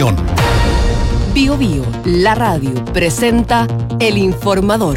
opinión. Bio Bio, la radio, presenta El Informador.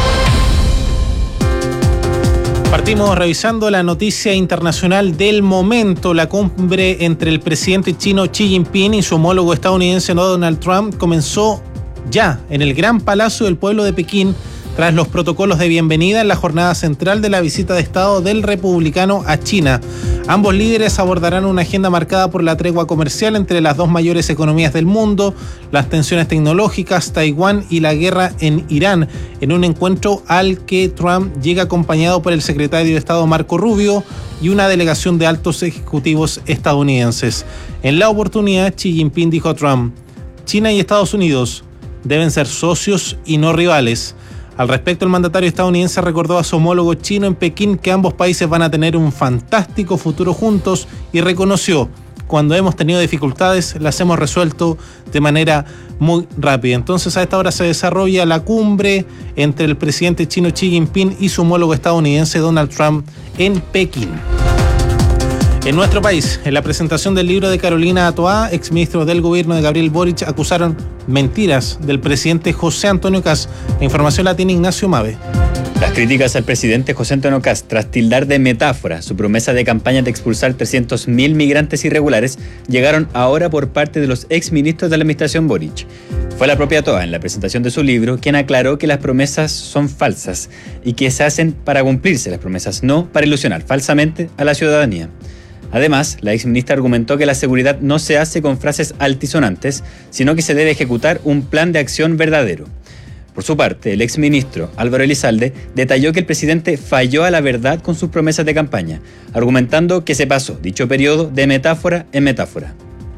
Partimos revisando la noticia internacional del momento. La cumbre entre el presidente chino Xi Jinping y su homólogo estadounidense Donald Trump comenzó ya en el Gran Palacio del Pueblo de Pekín, tras los protocolos de bienvenida en la jornada central de la visita de Estado del republicano a China. Ambos líderes abordarán una agenda marcada por la tregua comercial entre las dos mayores economías del mundo, las tensiones tecnológicas, Taiwán y la guerra en Irán, en un encuentro al que Trump llega acompañado por el secretario de Estado Marco Rubio y una delegación de altos ejecutivos estadounidenses. En la oportunidad, Xi Jinping dijo a Trump: China y Estados Unidos deben ser socios y no rivales. Al respecto, el mandatario estadounidense recordó a su homólogo chino en Pekín que ambos países van a tener un fantástico futuro juntos y reconoció: cuando hemos tenido dificultades, las hemos resuelto de manera muy rápida. Entonces, a esta hora se desarrolla la cumbre entre el presidente chino Xi Jinping y su homólogo estadounidense Donald Trump en Pekín. En nuestro país, en la presentación del libro de Carolina Toá, exministros del gobierno de Gabriel Boric acusaron mentiras del presidente José Antonio Kast. La información la tiene Ignacio Mave. Las críticas al presidente José Antonio Kast, tras tildar de metáfora su promesa de campaña de expulsar 300.000 migrantes irregulares, llegaron ahora por parte de los exministros de la administración Boric. Fue la propia Toá, en la presentación de su libro, quien aclaró que las promesas son falsas y que se hacen para cumplirse las promesas, no para ilusionar falsamente a la ciudadanía. Además, la exministra argumentó que la seguridad no se hace con frases altisonantes, sino que se debe ejecutar un plan de acción verdadero. Por su parte, el exministro Álvaro Elizalde detalló que el presidente falló a la verdad con sus promesas de campaña, argumentando que se pasó dicho periodo de metáfora en metáfora.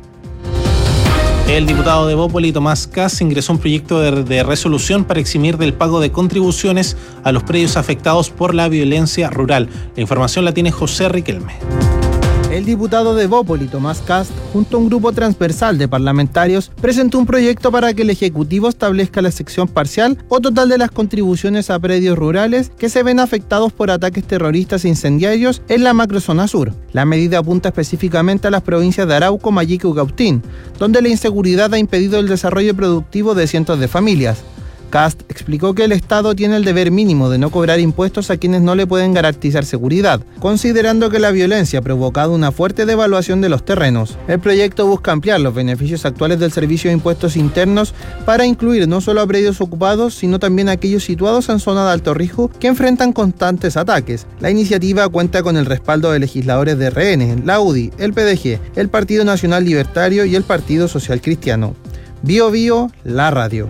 El diputado de Bópoli, Tomás Kast, ingresó un proyecto de resolución para eximir del pago de contribuciones a los predios afectados por la violencia rural. La información la tiene José Riquelme. El diputado de Bópoli, Tomás Kast, junto a un grupo transversal de parlamentarios, presentó un proyecto para que el Ejecutivo establezca la exención parcial o total de las contribuciones a predios rurales que se ven afectados por ataques terroristas e incendiarios en la macrozona sur. La medida apunta específicamente a las provincias de Arauco, Mayique y Cautín, donde la inseguridad ha impedido el desarrollo productivo de cientos de familias. Kast explicó que el Estado tiene el deber mínimo de no cobrar impuestos a quienes no le pueden garantizar seguridad, considerando que la violencia ha provocado una fuerte devaluación de los terrenos. El proyecto busca ampliar los beneficios actuales del Servicio de Impuestos Internos para incluir no solo a predios ocupados, sino también a aquellos situados en zona de alto riesgo que enfrentan constantes ataques. La iniciativa cuenta con el respaldo de legisladores de RN, la UDI, el PDG, el Partido Nacional Libertario y el Partido Social Cristiano. Bio Bio, la radio.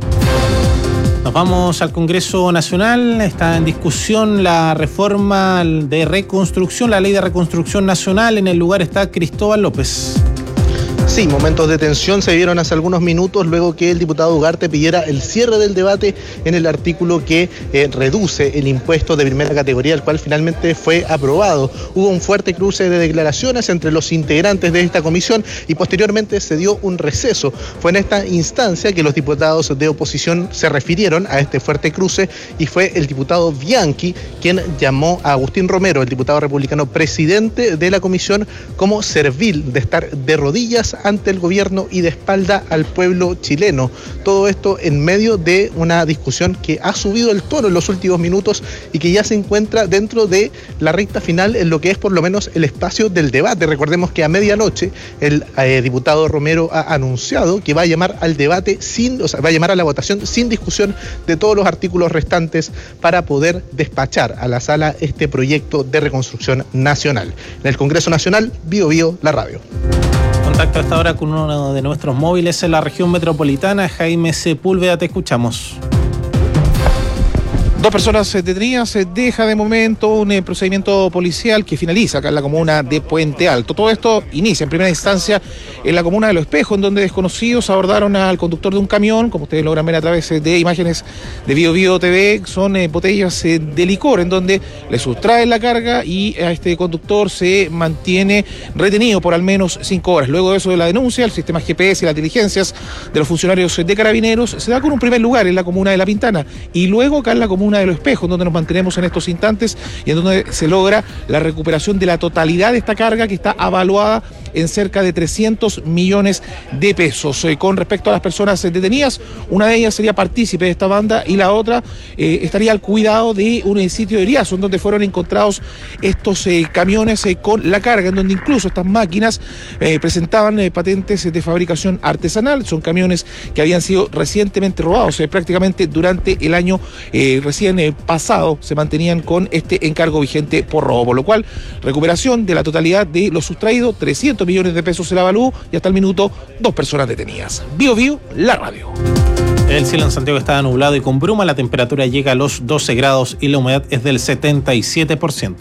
Nos vamos al Congreso Nacional. Está en discusión la reforma de reconstrucción, la ley de reconstrucción nacional. En el lugar está Cristóbal López. Sí, momentos de tensión se vieron hace algunos minutos luego que el diputado Ugarte pidiera el cierre del debate en el artículo que reduce el impuesto de primera categoría, el cual finalmente fue aprobado. Hubo un fuerte cruce de declaraciones entre los integrantes de esta comisión y posteriormente se dio un receso. Fue en esta instancia que los diputados de oposición se refirieron a este fuerte cruce y fue el diputado Bianchi quien llamó a Agustín Romero, el diputado republicano presidente de la comisión, como servil de estar de rodillas ante el gobierno y de espalda al pueblo chileno. Todo esto en medio de una discusión que ha subido el tono en los últimos minutos y que ya se encuentra dentro de la recta final en lo que es por lo menos el espacio del debate. Recordemos que a medianoche el diputado Romero ha anunciado que va a llamar al debate va a llamar a la votación sin discusión de todos los artículos restantes para poder despachar a la sala este proyecto de reconstrucción nacional. En el Congreso Nacional, Bio Bio, la radio. Contacto hasta ahora con uno de nuestros móviles en la región metropolitana, Jaime Sepúlveda, te escuchamos. 2 personas detenidas, se deja de momento un procedimiento policial que finaliza acá en la comuna de Puente Alto. Todo esto inicia en primera instancia en la comuna de Los Espejos, en donde desconocidos abordaron al conductor de un camión, como ustedes logran ver a través de imágenes de Bio Bio TV, son botellas de licor, en donde le sustraen la carga y a este conductor se mantiene retenido por al menos 5 horas. Luego de eso de la denuncia, el sistema GPS y las diligencias de los funcionarios de Carabineros se da con un primer lugar en la comuna de La Pintana y luego acá en la comuna comuna de Los Espejos, donde nos mantenemos en estos instantes y en donde se logra la recuperación de la totalidad de esta carga, que está avaluada en cerca de 300 millones de pesos. Con respecto a las personas detenidas, una de ellas sería partícipe de esta banda y la otra estaría al cuidado de un sitio de Riazo, en donde fueron encontrados estos camiones con la carga, en donde incluso estas máquinas presentaban patentes de fabricación artesanal. Son camiones que habían sido recientemente robados, prácticamente durante el año recién pasado se mantenían con este encargo vigente por robo, por lo cual recuperación de la totalidad de lo sustraído, 300 millones de pesos se la evaluó y hasta el minuto 2 personas detenidas. Bio Bio, la radio. El cielo en Santiago estaba nublado y con bruma, la temperatura llega a los 12 grados y la humedad es del 77%.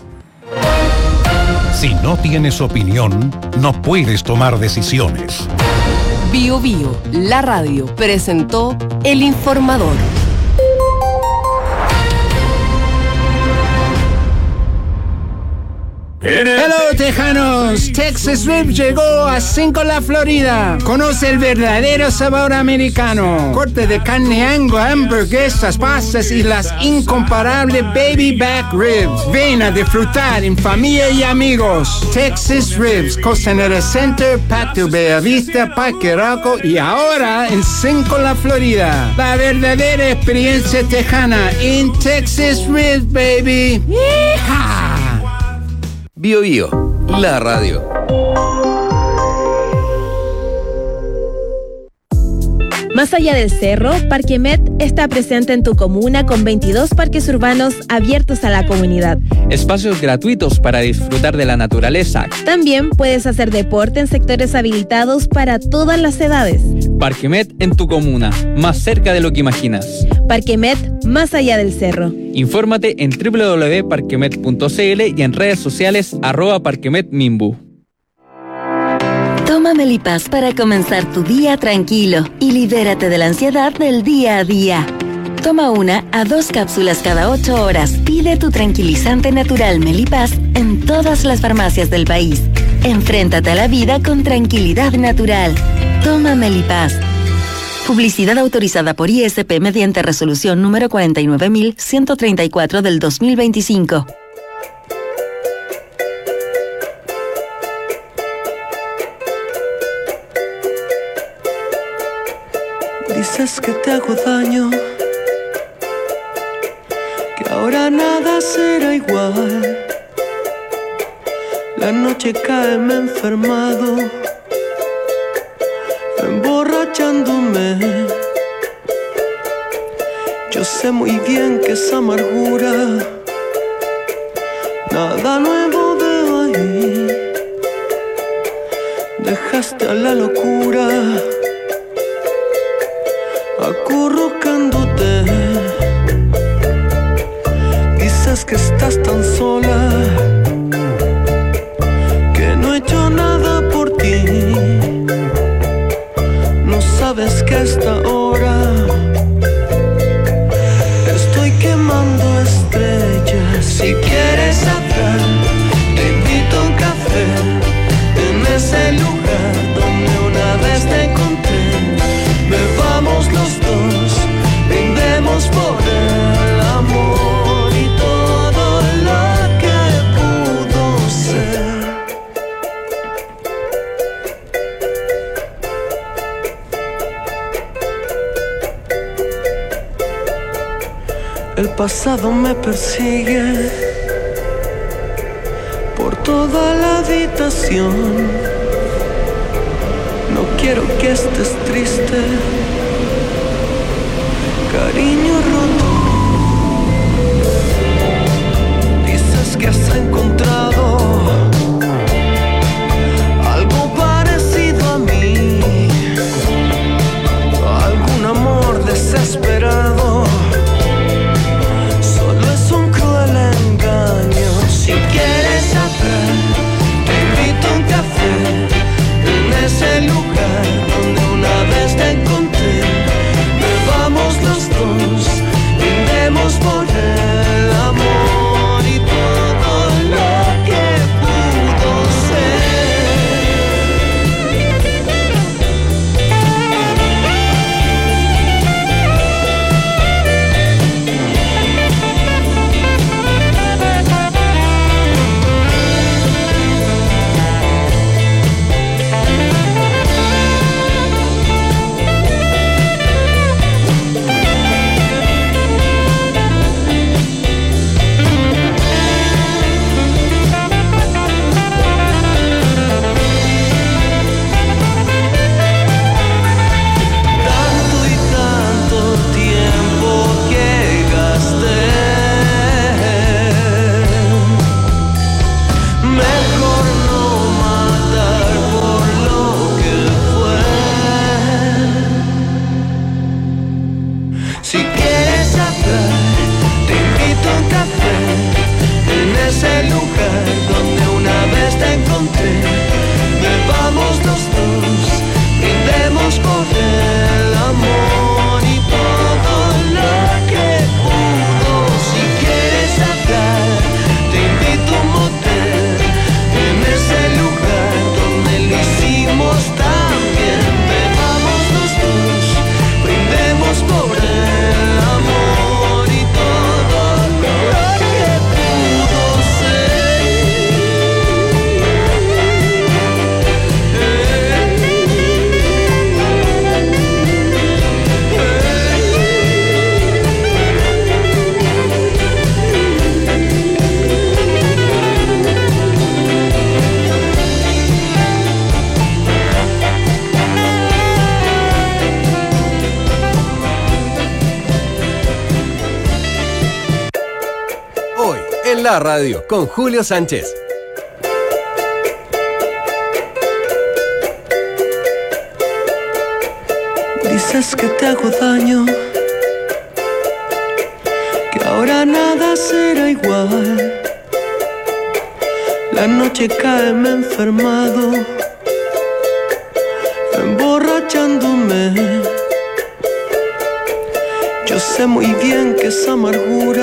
Si no tienes opinión, no puedes tomar decisiones. Bio Bio, la radio, presentó El Informador. Hello, tejanos. Texas Rib llegó a Cinco-La, Florida. Conoce el verdadero sabor americano. Corte de carne Angus, hamburguesas, pastas y las incomparables baby back ribs. Ven a disfrutar en familia y amigos. Texas Ribs, Costanera Center, Patio Bellavista, Parque Arauco y ahora en Cinco-La, Florida. La verdadera experiencia tejana en Texas Ribs, baby. ¡Yeehaw! Bio Bio, la radio. Más allá del cerro, Parquemet está presente en tu comuna con 22 parques urbanos abiertos a la comunidad. Espacios gratuitos para disfrutar de la naturaleza. También puedes hacer deporte en sectores habilitados para todas las edades. Parquemet en tu comuna, más cerca de lo que imaginas. Parquemet, más allá del cerro. Infórmate en www.parquemet.cl y en redes sociales @parquemetmimbu. Toma Melipaz para comenzar tu día tranquilo y libérate de la ansiedad del día a día. Toma 1 a 2 cápsulas cada 8 horas. Pide tu tranquilizante natural Melipaz en todas las farmacias del país. Enfréntate a la vida con tranquilidad natural. Toma Melipaz. Publicidad autorizada por ISP mediante resolución número 49134 del 2025. Dices que te hago daño, que ahora nada será igual. La noche cae, me he enfermado, emborrachándome. Yo sé muy bien que esa amargura nada nuevo veo ahí. Dejaste a la locura acurrucándote. Dices que estás tan sola, que no he hecho nada por ti. No sabes que a esta hora estoy quemando estrellas. Si quieres saber, te invito a un café en ese lugar donde una vez te encontré. Bebamos los dos, brindemos por el amor y todo lo que pudo ser. El pasado me persigue por toda la habitación. No quiero que estés triste, cariño roto. Dices que has encontrado algo parecido a mí, algún amor desesperado. Solo es un cruel engaño. Si quieres saber, te invito a un café en ese lugar donde una vez te encontré. Bebamos los dos, brindemos por el amor y todo lo en la radio con Julio Sánchez. Dices que te hago daño, que ahora nada será igual. La noche cae, me he enfermado, emborrachándome. Yo sé muy bien que esa amargura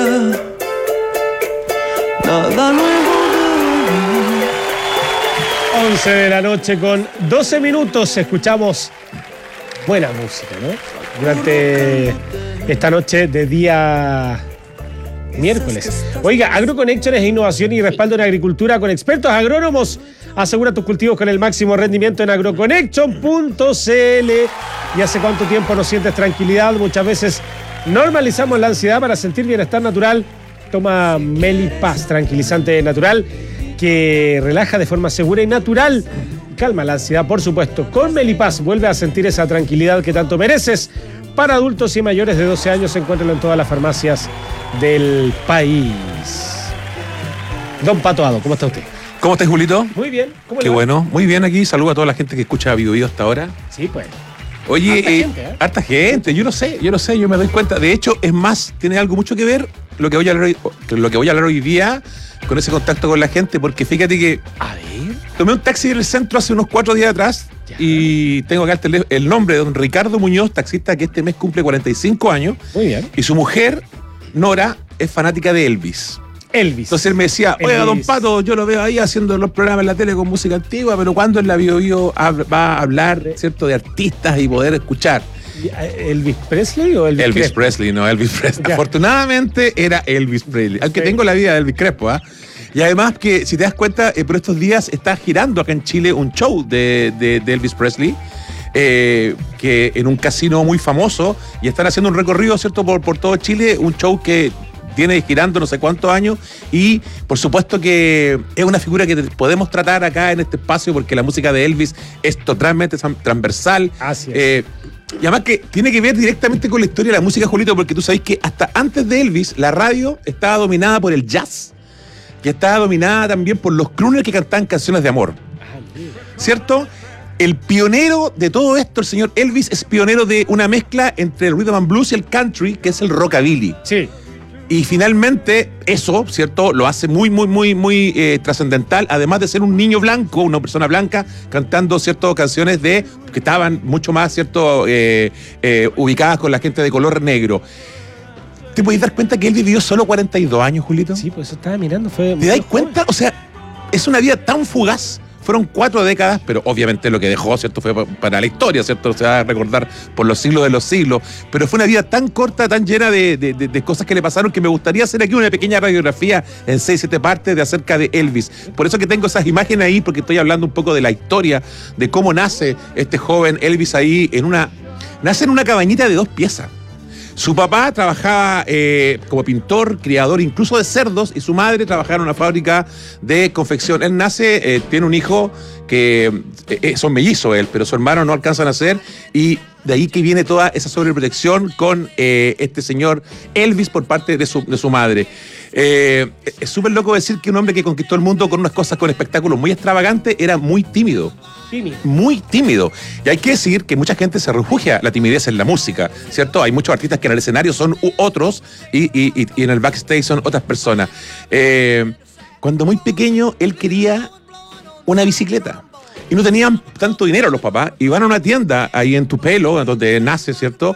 nada nuevo de hoy. 11 de la noche con 12 minutos escuchamos buena música, ¿no? Durante esta noche de día miércoles. Oiga, AgroConnection es innovación y respaldo en agricultura con expertos agrónomos. Asegura tus cultivos con el máximo rendimiento en agroconnection.cl. ¿Y hace cuánto tiempo no sientes tranquilidad? Muchas veces normalizamos la ansiedad para sentir bienestar natural. Toma Melipaz, tranquilizante natural que relaja de forma segura y natural. Calma la ansiedad, por supuesto. Con Melipaz vuelve a sentir esa tranquilidad que tanto mereces. Para adultos y mayores de 12 años, encuéntralo en todas las farmacias del país. Don Pato Ado, ¿cómo está usted? ¿Cómo estás, Julito? Muy bien. ¿Cómo Qué le va? bueno. Muy bien aquí. Saludo a toda la gente que escucha Bio Bio hasta ahora. Sí, pues. Oye, harta gente. Yo no sé, yo me doy cuenta. De hecho, es más, tiene algo mucho que ver lo que voy a hablar hoy día con ese contacto con la gente, porque fíjate que tomé un taxi en el centro hace unos 4 días atrás. Ya. Y tengo acá el nombre de don Ricardo Muñoz, taxista que este mes cumple 45 años. Muy bien. Y su mujer, Nora, es fanática de Elvis. Entonces él me decía, oiga, don Pato, yo lo veo ahí haciendo los programas en la tele con música antigua, pero ¿cuándo en la Bio Bio va a hablar, cierto, de artistas y poder escuchar? ¿Elvis Presley o Elvis Elvis Crespo? Presley, no, Elvis Presley. Ya. Afortunadamente era Elvis Presley. Aunque tengo la vida de Elvis Crespo, ¿ah? Y además que, si te das cuenta, por estos días está girando acá en Chile un show de Elvis Presley, que en un casino muy famoso, y están haciendo un recorrido, ¿cierto?, por todo Chile, un show que tiene girando no sé cuántos años, y por supuesto que es una figura que podemos tratar acá en este espacio porque la música de Elvis es totalmente transversal. Así es. Y además que tiene que ver directamente con la historia de la música, Julito, porque tú sabes que hasta antes de Elvis la radio estaba dominada por el jazz, que estaba dominada también por los crooners que cantaban canciones de amor, ¿cierto? El pionero de todo esto, el señor Elvis, es pionero de una mezcla entre el rhythm and blues y el country, que es el rockabilly. Sí. Y finalmente eso, ¿cierto?, lo hace muy trascendental, además de ser un niño blanco, una persona blanca, cantando, ¿cierto?, canciones que estaban mucho más, ¿cierto?, ubicadas con la gente de color negro. ¿Te podés dar cuenta que él vivió solo 42 años, Julito? Sí, pues eso estaba mirando. ¿Te das cuenta? O sea, es una vida tan fugaz. Fueron 4 décadas, pero obviamente lo que dejó, ¿cierto?, fue para la historia, ¿cierto? Se va a recordar por los siglos de los siglos. Pero fue una vida tan corta, tan llena de cosas que le pasaron, que me gustaría hacer aquí una pequeña radiografía en 6-7 partes de acerca de Elvis. Por eso que tengo esas imágenes ahí, porque estoy hablando un poco de la historia, de cómo nace este joven Elvis ahí nace en una cabañita de 2 piezas. Su papá trabajaba como pintor, criador incluso de cerdos, y su madre trabajaba en una fábrica de confección. Él nace, tiene un hijo que son mellizos él, pero su hermano no alcanza a nacer, y de ahí que viene toda esa sobreprotección con este señor Elvis por parte de su madre. Es súper loco decir que un hombre que conquistó el mundo con unas cosas, con espectáculos muy extravagantes, era muy tímido. Muy tímido. Y hay que decir que mucha gente se refugia la timidez en la música, ¿cierto? Hay muchos artistas que en el escenario son otros y en el backstage son otras personas. Cuando muy pequeño, él quería una bicicleta. Y no tenían tanto dinero los papás. Y van a una tienda ahí en Tupelo, donde nace, ¿cierto?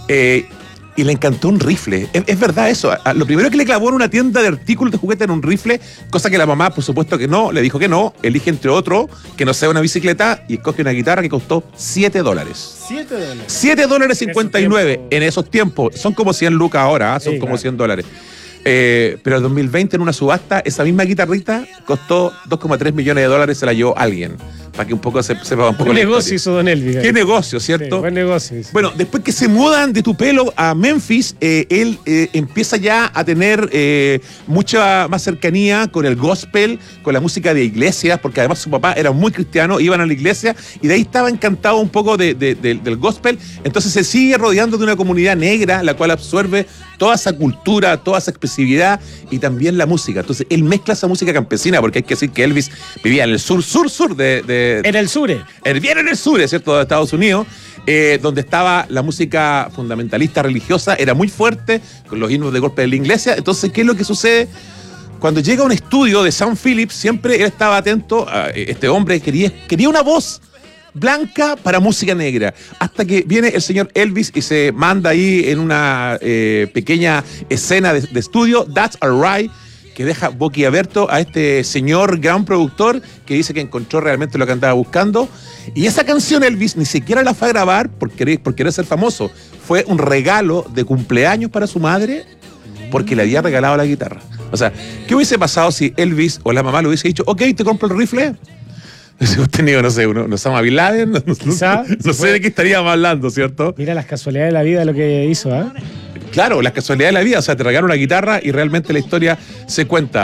Y le encantó un rifle. Es verdad eso. Lo primero que le clavó en una tienda de artículos de juguete era un rifle, cosa que la mamá, por supuesto que no, le dijo que no. Elige entre otro, que no sea una bicicleta, y escoge una guitarra que costó $7. $7. $7.59 en esos tiempos. Son como 100 lucas ahora, son como $100. Pero en 2020, en una subasta, esa misma guitarrita costó $2.3 millones, se la llevó alguien. para que un poco sepa un poco. ¿Qué la negocio historia. hizo Don Elvis? ¿Qué negocio, cierto? Sí, buen negocio. Bueno, después que se mudan de Tupelo a Memphis, él empieza ya a tener mucha más cercanía con el gospel, con la música de iglesias, porque además su papá era muy cristiano, iban a la iglesia y de ahí estaba encantado un poco del gospel. Entonces se sigue rodeando de una comunidad negra, la cual absorbe toda esa cultura, toda esa expresividad y también la música. Entonces él mezcla esa música campesina, porque hay que decir que Elvis vivía en el sur de en el sur. Bien en el sur, ¿cierto?, de Estados Unidos, donde estaba la música fundamentalista religiosa, era muy fuerte, con los himnos de golpe de la iglesia. Entonces, ¿qué es lo que sucede? Cuando llega a un estudio de Sam Phillips, siempre él estaba atento, este hombre quería una voz blanca para música negra, hasta que viene el señor Elvis y se manda ahí en una pequeña escena de estudio, That's Alright, que deja boquiabierto a este señor gran productor que dice que encontró realmente lo que andaba buscando. Y esa canción Elvis ni siquiera la fue a grabar por querer ser famoso, fue un regalo de cumpleaños para su madre porque le había regalado la guitarra. O sea, ¿qué hubiese pasado si Elvis o la mamá le hubiese dicho, ok, te compro el rifle? Si hemos tenido, no sé, uno Osama Bin Laden, no sé de qué estaríamos hablando, ¿cierto? Mira las casualidades de la vida lo que hizo, ¿eh? Claro, las casualidades de la vida, o sea, te regalaron una guitarra y realmente la historia se cuenta.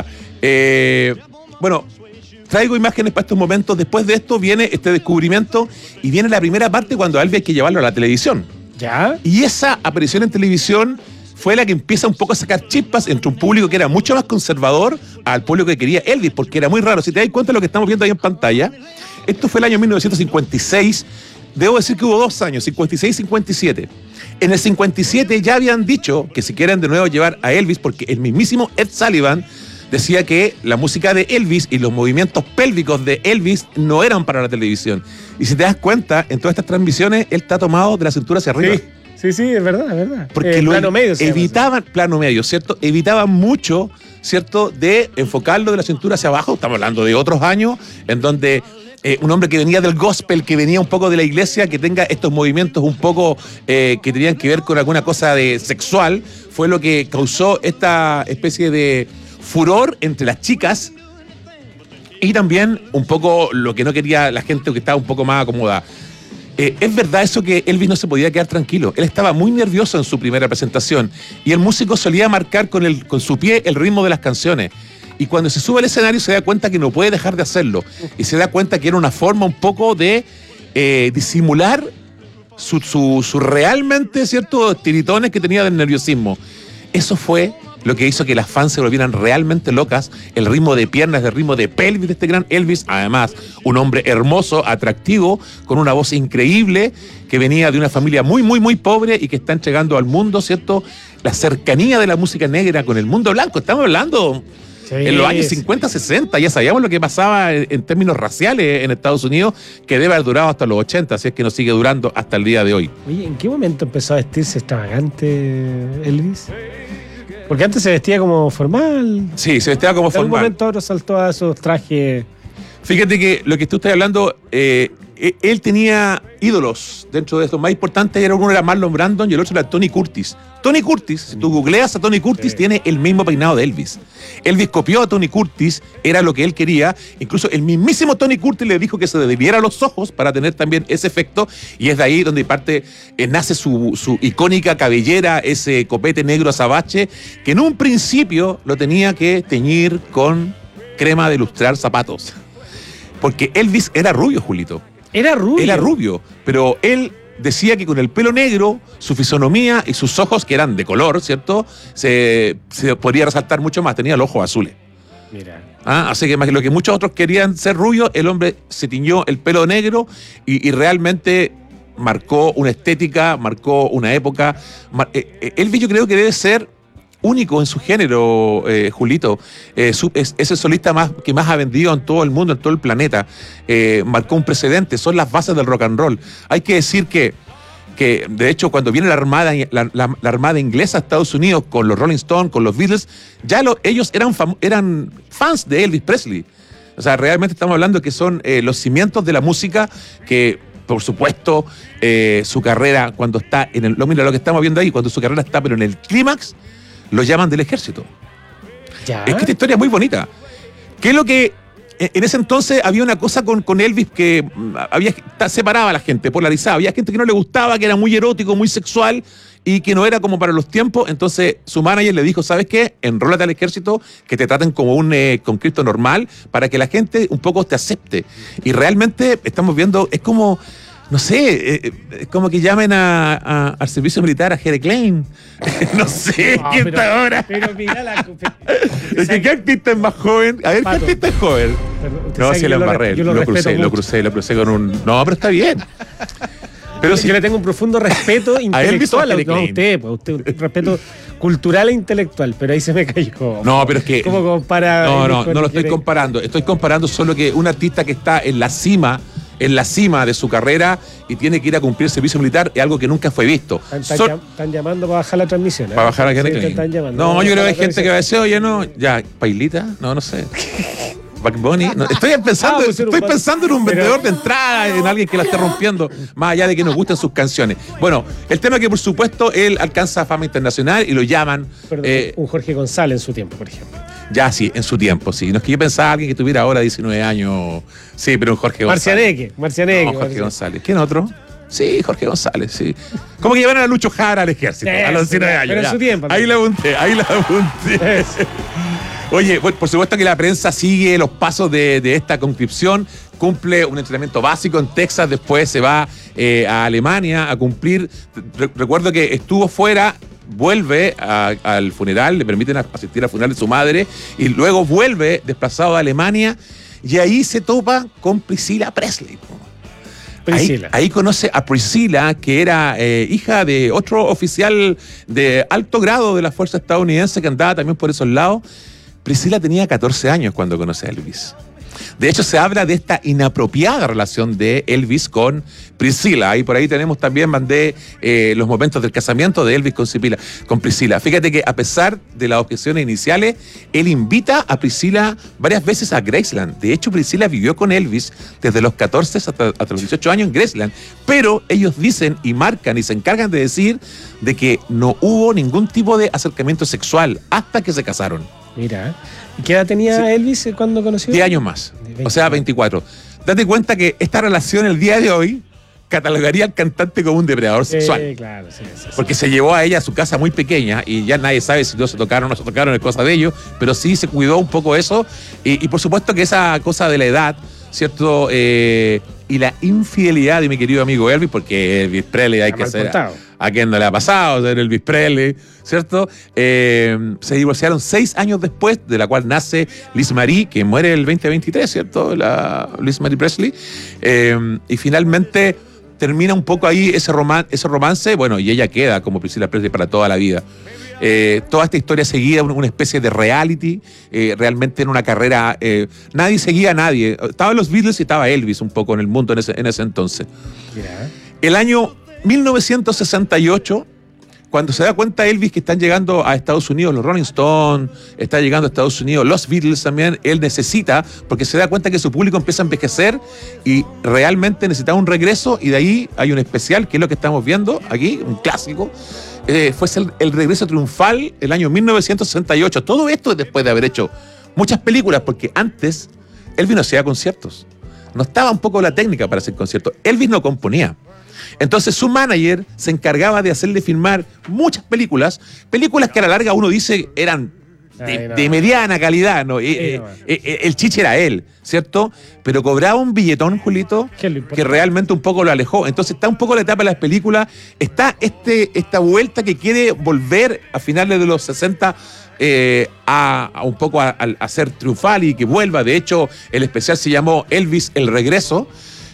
Bueno, traigo imágenes para estos momentos. Después de esto viene este descubrimiento y viene la primera parte cuando a Elvis hay que llevarlo a la televisión. ¿Ya? Y esa aparición en televisión fue la que empieza un poco a sacar chispas entre un público que era mucho más conservador al público que quería Elvis, porque era muy raro. Si te das cuenta de lo que estamos viendo ahí en pantalla, esto fue el año 1956. Debo decir que hubo 2 años, 56 y 57. En el 57 ya habían dicho que si quieren de nuevo llevar a Elvis, porque el mismísimo Ed Sullivan decía que la música de Elvis y los movimientos pélvicos de Elvis no eran para la televisión. Y si te das cuenta, en todas estas transmisiones, él está tomado de la cintura hacia arriba. Sí, es verdad, es verdad. Porque plano medio. Plano medio, ¿cierto? Evitaban mucho, ¿cierto?, de enfocarlo de la cintura hacia abajo. Estamos hablando de otros años en donde un hombre que venía del gospel, que venía un poco de la iglesia, que tenga estos movimientos un poco que tenían que ver con alguna cosa de sexual, fue lo que causó esta especie de furor entre las chicas y también un poco lo que no quería la gente que estaba un poco más acomodada. Es verdad eso que Elvis no se podía quedar tranquilo. Él estaba muy nervioso en su primera presentación y el músico solía marcar con su pie el ritmo de las canciones. Y cuando se sube al escenario se da cuenta que no puede dejar de hacerlo. Y se da cuenta que era una forma un poco de disimular su realmente, ¿cierto?, tiritones que tenía del nerviosismo. Eso fue lo que hizo que las fans se volvieran realmente locas. El ritmo de piernas, el ritmo de pelvis de este gran Elvis. Además, un hombre hermoso, atractivo, con una voz increíble, que venía de una familia muy, muy, muy pobre y que está entregando al mundo, ¿cierto?, la cercanía de la música negra con el mundo blanco. Estamos hablando en los años 50, 60. Ya sabíamos lo que pasaba en términos raciales en Estados Unidos, que debe haber durado hasta los 80, así es que no sigue durando hasta el día de hoy. Oye, ¿en qué momento empezó a vestirse extravagante Elvis? Porque antes se vestía como formal. Sí, se vestía como formal. En algún momento ahora saltó a esos trajes. Fíjate que lo que tú estás hablando, él tenía ídolos dentro de estos. Más importantes, uno era Marlon Brandon y el otro era Tony Curtis. Tony Curtis, si tú googleas a Tony Curtis, tiene el mismo peinado de Elvis. Elvis copió a Tony Curtis, era lo que él quería. Incluso el mismísimo Tony Curtis le dijo que se debiera los ojos para tener también ese efecto. Y es de ahí donde nace su icónica cabellera, ese copete negro azabache, que en un principio lo tenía que teñir con crema de lustrar zapatos. Porque Elvis era rubio, Julito. Era rubio, pero él decía que con el pelo negro, su fisonomía y sus ojos, que eran de color, ¿cierto?, se podría resaltar mucho más. Tenía los ojos azules. Mira. Así que lo que muchos otros querían ser rubios, el hombre se tiñó el pelo negro y realmente marcó una estética, marcó una época. Elvis yo creo que debe ser único en su género, Julito. Es el solista que más ha vendido en todo el mundo, en todo el planeta. Marcó un precedente, son las bases del rock and roll. Hay que decir que de hecho cuando viene la armada inglesa a Estados Unidos con los Rolling Stones, con los Beatles, ya ellos eran fans de Elvis Presley. O sea, realmente estamos hablando que son los cimientos de la música que, por supuesto, su carrera cuando está mira lo que estamos viendo ahí, cuando su carrera está pero en el clímax, lo llaman del ejército. ¿Ya? Es que esta historia es muy bonita. ¿Qué es lo que en ese entonces había una cosa con Elvis que separaba a la gente, polarizaba. Había gente que no le gustaba, que era muy erótico, muy sexual y que no era como para los tiempos. Entonces su manager le dijo, ¿sabes qué? Enrólate al ejército, que te traten como un conscripto normal para que la gente un poco te acepte. Y realmente estamos viendo, es como... No sé, es como que llamen al servicio militar a Jere Klein. No sé, ¿qué está ahora? Pero mira la... ¿Qué artista es más joven? A ver, Pato. ¿qué artista es joven? No, si le embarré, lo crucé con un... No, pero está bien. Pero yo le tengo un profundo respeto intelectual a usted, pues usted un respeto cultural e intelectual, pero ahí se me cayó. No, pero es que... ¿Cómo compara? No lo estoy comparando. Estoy comparando solo que un artista que está en la cima de su carrera y tiene que ir a cumplir servicio militar es algo que nunca fue visto. Están llamando para bajar la transmisión. Para bajar la transmisión. No, yo creo que hay gente que va a decir, oye, no, ya, Pailita, no sé. Back Bunny. No, estoy pensando en un vendedor de entrada, en alguien que la esté rompiendo, más allá de que nos gusten sus canciones. Bueno, el tema es que por supuesto él alcanza fama internacional y lo llaman. Un Jorge González en su tiempo, por ejemplo. Ya, sí, en su tiempo, sí. No es que yo pensaba alguien que tuviera ahora 19 años. Sí, pero un Jorge González. Marcianeque. No, Jorge González. ¿Quién otro? Sí, Jorge González, sí. ¿Cómo que llevaron a Lucho Jara al ejército? A los 19 años. Pero en su tiempo. Ahí la apunté. Oye, por supuesto que la prensa sigue los pasos de esta conscripción, cumple un entrenamiento básico en Texas, después se va a Alemania a cumplir. Recuerdo que estuvo fuera, vuelve al funeral, le permiten asistir al funeral de su madre y luego vuelve desplazado a Alemania y ahí se topa con Priscilla Presley. Ahí conoce a Priscilla, que era hija de otro oficial de alto grado de la fuerza estadounidense que andaba también por esos lados. Priscilla tenía 14 años cuando conoce a Elvis. De hecho, se habla de esta inapropiada relación de Elvis con Priscilla. Y por ahí tenemos también, mandé los momentos del casamiento de Elvis con Priscilla. Fíjate que a pesar de las objeciones iniciales, él invita a Priscilla varias veces a Graceland. De hecho, Priscilla vivió con Elvis desde los 14 hasta los 18 años en Graceland. Pero ellos dicen y marcan y se encargan de decir de que no hubo ningún tipo de acercamiento sexual hasta que se casaron. Mira, ¿y qué edad tenía Elvis cuando conoció? 10 años más, o sea, 24. Date cuenta que esta relación el día de hoy catalogaría al cantante como un depredador sexual. Claro, sí. Porque se llevó a ella a su casa muy pequeña y ya nadie sabe si no se tocaron o no se tocaron, es cosa de ellos, pero sí se cuidó un poco eso y por supuesto que esa cosa de la edad, ¿cierto? Y la infidelidad de mi querido amigo Elvis, porque Elvis Presley hay que ser... ¿A quién no le ha pasado ser Elvis Presley? ¿Cierto? Se divorciaron 6 años después, de la cual nace Liz Marie, que muere el 2023, ¿cierto? La Liz Marie Presley. Y finalmente termina un poco ahí ese romance, bueno, y ella queda como Priscilla Presley para toda la vida. Toda esta historia seguía una especie de reality, realmente en una carrera, nadie seguía a nadie. Estaban los Beatles y estaba Elvis un poco en el mundo en ese entonces. El año 1968, cuando se da cuenta Elvis que están llegando a Estados Unidos, los Rolling Stones, está llegando a Estados Unidos, los Beatles también, él necesita, porque se da cuenta que su público empieza a envejecer y realmente necesitaba un regreso, y de ahí hay un especial, que es lo que estamos viendo aquí, un clásico. Fue el regreso triunfal el año 1968. Todo esto después de haber hecho muchas películas, porque antes Elvis no hacía conciertos. No estaba un poco la técnica para hacer conciertos. Elvis no componía. Entonces su manager se encargaba de hacerle filmar muchas películas que a la larga uno dice eran de mediana calidad, ¿no? El chiche era él, ¿cierto? Pero cobraba un billetón, Julito, que realmente un poco lo alejó. Entonces está un poco la etapa de las películas, está esta vuelta que quiere volver a finales de los 60 a un poco a ser triunfal y que vuelva. De hecho, el especial se llamó Elvis el Regreso.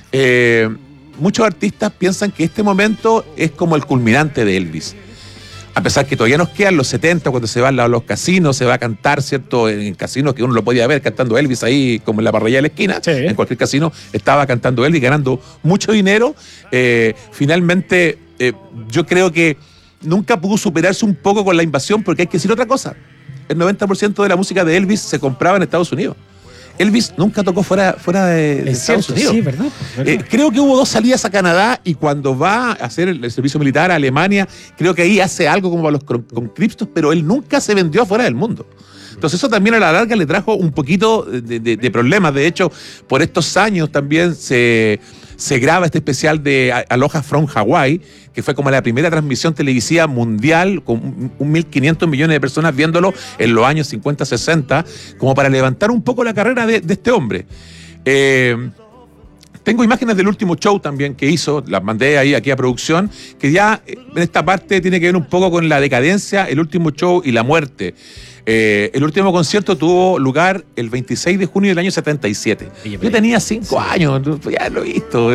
Muchos artistas piensan que este momento es como el culminante de Elvis. A pesar que todavía nos quedan los 70, cuando se van a los casinos, se va a cantar, ¿cierto? En casinos que uno lo podía ver cantando Elvis ahí, como en la parrilla de la esquina. Sí. En cualquier casino estaba cantando Elvis, ganando mucho dinero. Finalmente, yo creo que nunca pudo superarse un poco con la invasión, porque hay que decir otra cosa. El 90% de la música de Elvis se compraba en Estados Unidos. Elvis nunca tocó fuera de Estados Unidos. Sí, ¿verdad? Creo que hubo 2 salidas a Canadá, y cuando va a hacer el servicio militar a Alemania, creo que ahí hace algo como para los conscriptos, pero él nunca se vendió afuera del mundo. Entonces eso también a la larga le trajo un poquito de problemas. De hecho, por estos años también se graba este especial de Aloha from Hawaii, que fue como la primera transmisión televisiva mundial, con 1.500 millones de personas viéndolo en los años 50, 60, como para levantar un poco la carrera de este hombre. Tengo imágenes del último show también que hizo, las mandé ahí aquí a producción, que ya en esta parte tiene que ver un poco con la decadencia, el último show y la muerte. El último concierto tuvo lugar el 26 de junio del año 77. Yo tenía 5 años, ya lo he visto.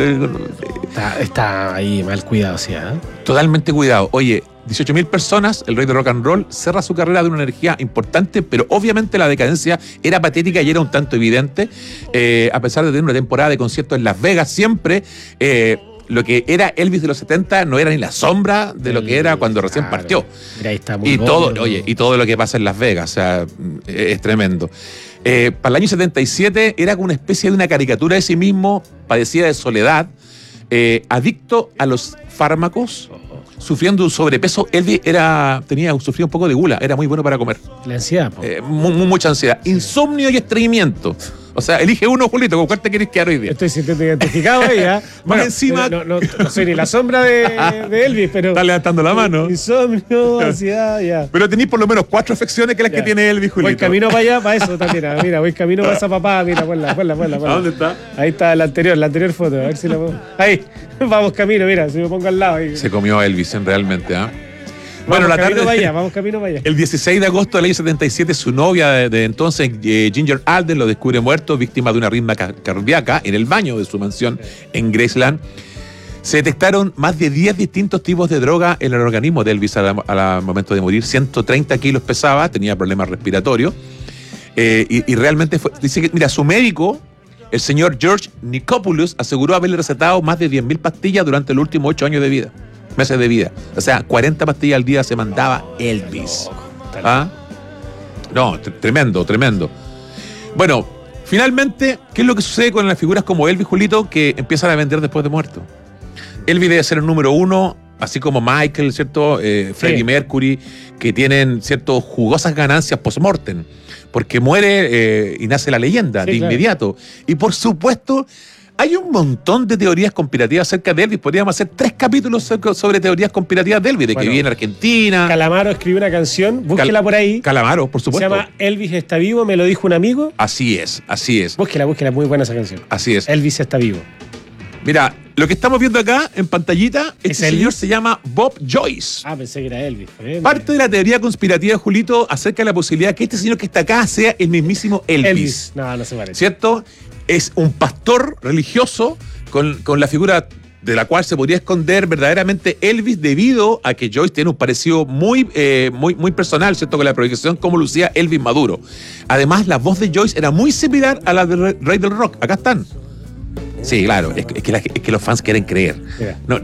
Está ahí mal cuidado, sí, ¿eh? Totalmente cuidado. Oye, 18.000 personas, el rey de rock and roll cerra su carrera de una energía importante, pero obviamente la decadencia era patética y era un tanto evidente. A pesar de tener una temporada de conciertos en Las Vegas, siempre lo que era Elvis de los 70 no era ni la sombra de lo que era cuando recién partió. Mira, ahí está muy y todo, bueno. oye, y todo lo que pasa en Las Vegas, o sea, es tremendo. Para el año 77 era como una especie de una caricatura de sí mismo, padecía de soledad, adicto a los fármacos, sufriendo un sobrepeso. Elvis sufría un poco de gula, era muy bueno para comer. La ansiedad, mucha ansiedad. Insomnio y estreñimiento. O sea, elige uno, Julito, ¿con cuál te querés quedar hoy día? Estoy sintiendo identificado ahí, ¿eh? Bueno, encima... No soy ni la sombra de Elvis, pero... Está levantando la mano. Insomnio, ansiedad, ya. Pero tenéis por lo menos 4 afecciones que las que tiene Elvis, Julito. Voy camino para allá, para eso también. Mira, voy camino para esa papá. Mira, ponla. ¿A dónde está? Ahí está la anterior foto. A ver si la puedo... Ahí, vamos camino, mira, si me pongo al lado. Ahí. Se comió a Elvis, realmente, ¿ah? Bueno, vamos camino para allá. El 16 de agosto del año 77, su novia de entonces, Ginger Alden, lo descubre muerto, víctima de una arritmia cardíaca, en el baño de su mansión en Graceland. Se detectaron más de 10 distintos tipos de droga en el organismo de Elvis al momento de morir. 130 kilos pesaba, tenía problemas respiratorios. Y realmente dice que, mira, su médico, el señor George Nichopoulos, aseguró haberle recetado más de 10.000 pastillas durante los últimos 8 años de vida. Meses de vida. O sea, 40 pastillas al día se mandaba Elvis. ¿Ah? No, tremendo. Bueno, finalmente, ¿qué es lo que sucede con las figuras como Elvis, Julito, que empiezan a vender después de muerto? Elvis debe ser el número 1, así como Michael, ¿cierto? Freddie Mercury, que tienen, ¿cierto?, jugosas ganancias post-mortem, porque muere y nace la leyenda de inmediato. Y por supuesto... hay un montón de teorías conspirativas acerca de Elvis. Podríamos hacer 3 capítulos sobre teorías conspirativas de Elvis, de que vive en Argentina. Calamaro escribió una canción, búsquela por ahí. Calamaro, por supuesto. Se llama Elvis está vivo, me lo dijo un amigo. Así es. Búsquela, muy buena esa canción. Así es. Elvis está vivo. Mira, lo que estamos viendo acá en pantallita, este señor se llama Bob Joyce. Pensé que era Elvis. Parte de la teoría conspirativa, Julito, acerca de la posibilidad que este señor que está acá sea el mismísimo Elvis. No se parece. ¿Cierto? Es un pastor religioso con la figura de la cual se podría esconder verdaderamente Elvis, debido a que Joyce tiene un parecido muy personal, ¿cierto?, con la proyección como lucía Elvis maduro. Además, la voz de Joyce era muy similar a la del rey del rock. Acá están. Sí, claro, es que los fans quieren creer. No.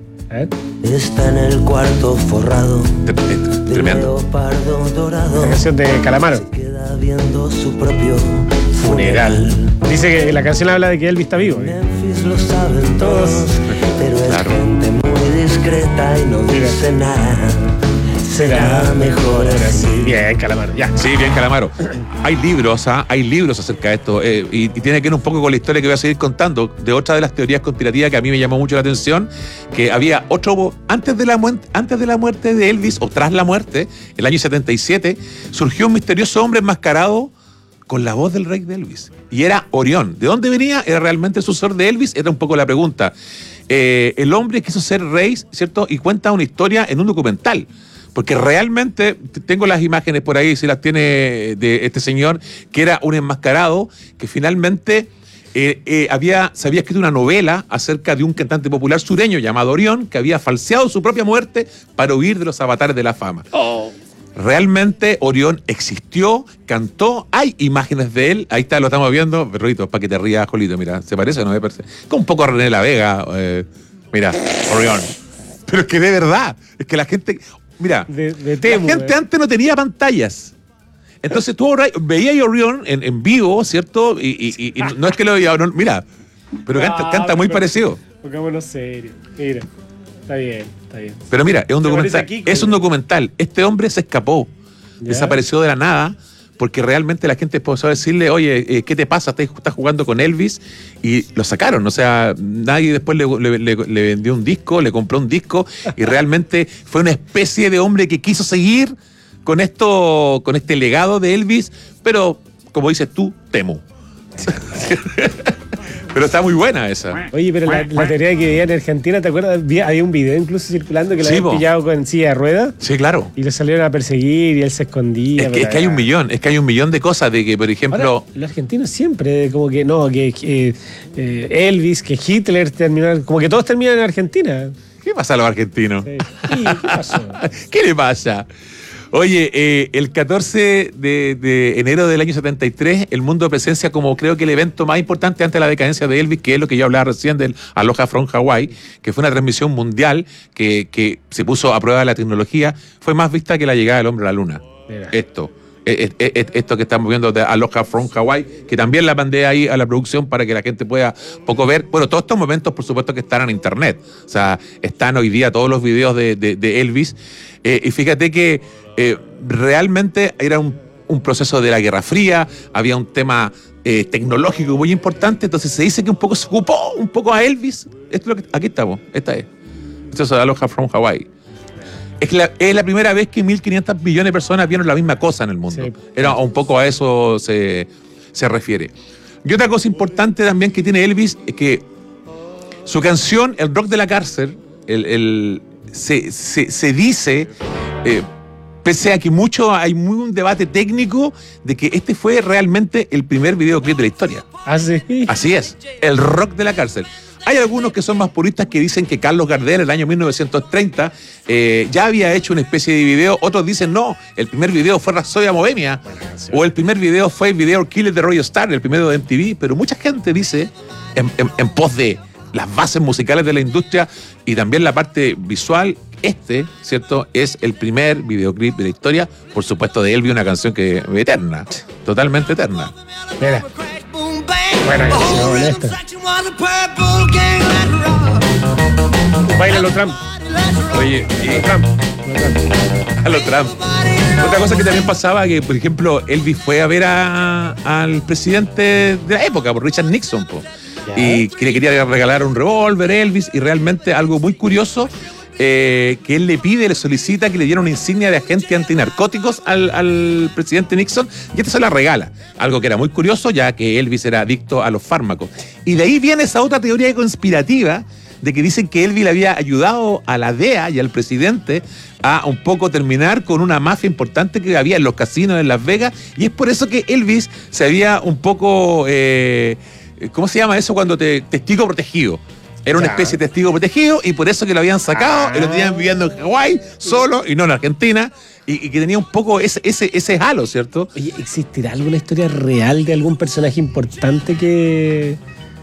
Está en el cuarto forrado. Tremendo. La canción de Calamaro. Se queda viendo su propio funeral. Dice que la canción habla de que Elvis está vivo. Memphis lo saben todos, pero es gente muy discreta y no dice nada. Será mejor así. Bien, Calamaro, ya. Sí, bien, Calamaro. Hay libros acerca de esto, y tiene que ver un poco con la historia que voy a seguir contando, de otra de las teorías conspirativas que a mí me llamó mucho la atención, que había otro, antes de la muerte de Elvis, o tras la muerte, el año 77, surgió un misterioso hombre enmascarado con la voz del rey de Elvis, y era Orión. ¿De dónde venía? ¿Era realmente el sucesor de Elvis? Era un poco la pregunta. El hombre quiso ser rey, ¿cierto? Y cuenta una historia en un documental. Porque realmente, tengo las imágenes por ahí, si las tiene, de este señor, que era un enmascarado, que finalmente se había escrito una novela acerca de un cantante popular sureño llamado Orión, que había falseado su propia muerte para huir de los avatares de la fama. Realmente Orión existió, cantó, hay imágenes de él, ahí está, lo estamos viendo, Rorito, para que te rías, Jolito, mira, ¿se parece o no me parece? Con un poco a René La Vega, mira, Orión. Pero es que de verdad, es que la gente... Mira, la gente antes no tenía pantallas. Entonces tú veías a Orión en vivo, ¿cierto? Y no es que lo veía, mira, pero canta muy parecido. Pongámonos serio. Mira, está bien. Pero mira, es un documental. Este hombre se escapó, desapareció de la nada, porque realmente la gente empezó a decirle, oye, ¿qué te pasa? Estás jugando con Elvis, y lo sacaron. O sea, nadie después le vendió un disco, le compró un disco, y realmente fue una especie de hombre que quiso seguir con este legado de Elvis, pero, como dices tú, temo. Pero está muy buena esa. Oye, pero la teoría que vivía en Argentina, ¿te acuerdas? Había un video incluso circulando que lo habían pillado con silla de ruedas. Sí, claro. Y lo salieron a perseguir y él se escondía. Es que hay un millón de cosas de que, por ejemplo... Ahora, los argentinos siempre, como que no, que Elvis, que Hitler terminó, como que todos terminan en Argentina. ¿Qué pasa a los argentinos? Sí. ¿Qué pasó? ¿Qué le pasa? Oye, el 14 de enero del año 73, el mundo presencia como creo que el evento más importante antes de la decadencia de Elvis, que es lo que yo hablaba recién del Aloha from Hawaii, que fue una transmisión mundial que se puso a prueba de la tecnología, fue más vista que la llegada del hombre a la luna. Mira. Esto que estamos viendo de Aloha from Hawaii, que también la mandé ahí a la producción para que la gente pueda poco ver. Bueno, todos estos momentos, por supuesto, que están en internet. O sea, están hoy día todos los videos de Elvis. Y fíjate que realmente era un proceso de la Guerra Fría, había un tema tecnológico muy importante, entonces se dice que un poco se ocupó un poco a Elvis. Aquí estamos, esta es. Esto es Aloha from Hawaii. Es la primera vez que 1.500 millones de personas vieron la misma cosa en el mundo. Sí. Era un poco a eso se refiere. Y otra cosa importante también que tiene Elvis es que su canción, El Rock de la Cárcel, se dice, pese a que hay un debate técnico de que este fue realmente el primer videoclip de la historia. ¿Ah, sí? Así es, El Rock de la Cárcel. Hay algunos que son más puristas que dicen que Carlos Gardel en el año 1930 ya había hecho una especie de video. Otros dicen no, el primer video fue Rhapsodia Bohemia, o el primer video fue el video Killer de Roy Star, el primero de MTV. Pero mucha gente dice, en pos de las bases musicales de la industria y también la parte visual, ¿cierto? Es el primer videoclip de la historia, por supuesto, de Elvis, una canción que es eterna, totalmente eterna. Mira. Buena canción esta. Báilalo, Trump. Oye, a lo Trump. Otra cosa que también pasaba, que por ejemplo Elvis fue a ver al presidente de la época, por Richard Nixon, y que le quería regalar un revólver Elvis, y realmente algo muy curioso, que él le solicita que le diera una insignia de agente antinarcóticos al presidente Nixon, y se la regala. Algo que era muy curioso, ya que Elvis era adicto a los fármacos. Y de ahí viene esa otra teoría conspirativa de que dicen que Elvis le había ayudado a la DEA y al presidente a un poco terminar con una mafia importante que había en los casinos en Las Vegas, y es por eso que Elvis se había un poco, ¿cómo se llama eso? Cuando testigo protegido. Era una especie de testigo protegido, y por eso que lo habían sacado y lo tenían viviendo en Hawái solo y no en Argentina, y que tenía un poco ese halo, ¿cierto? Oye, ¿existirá alguna historia real de algún personaje importante que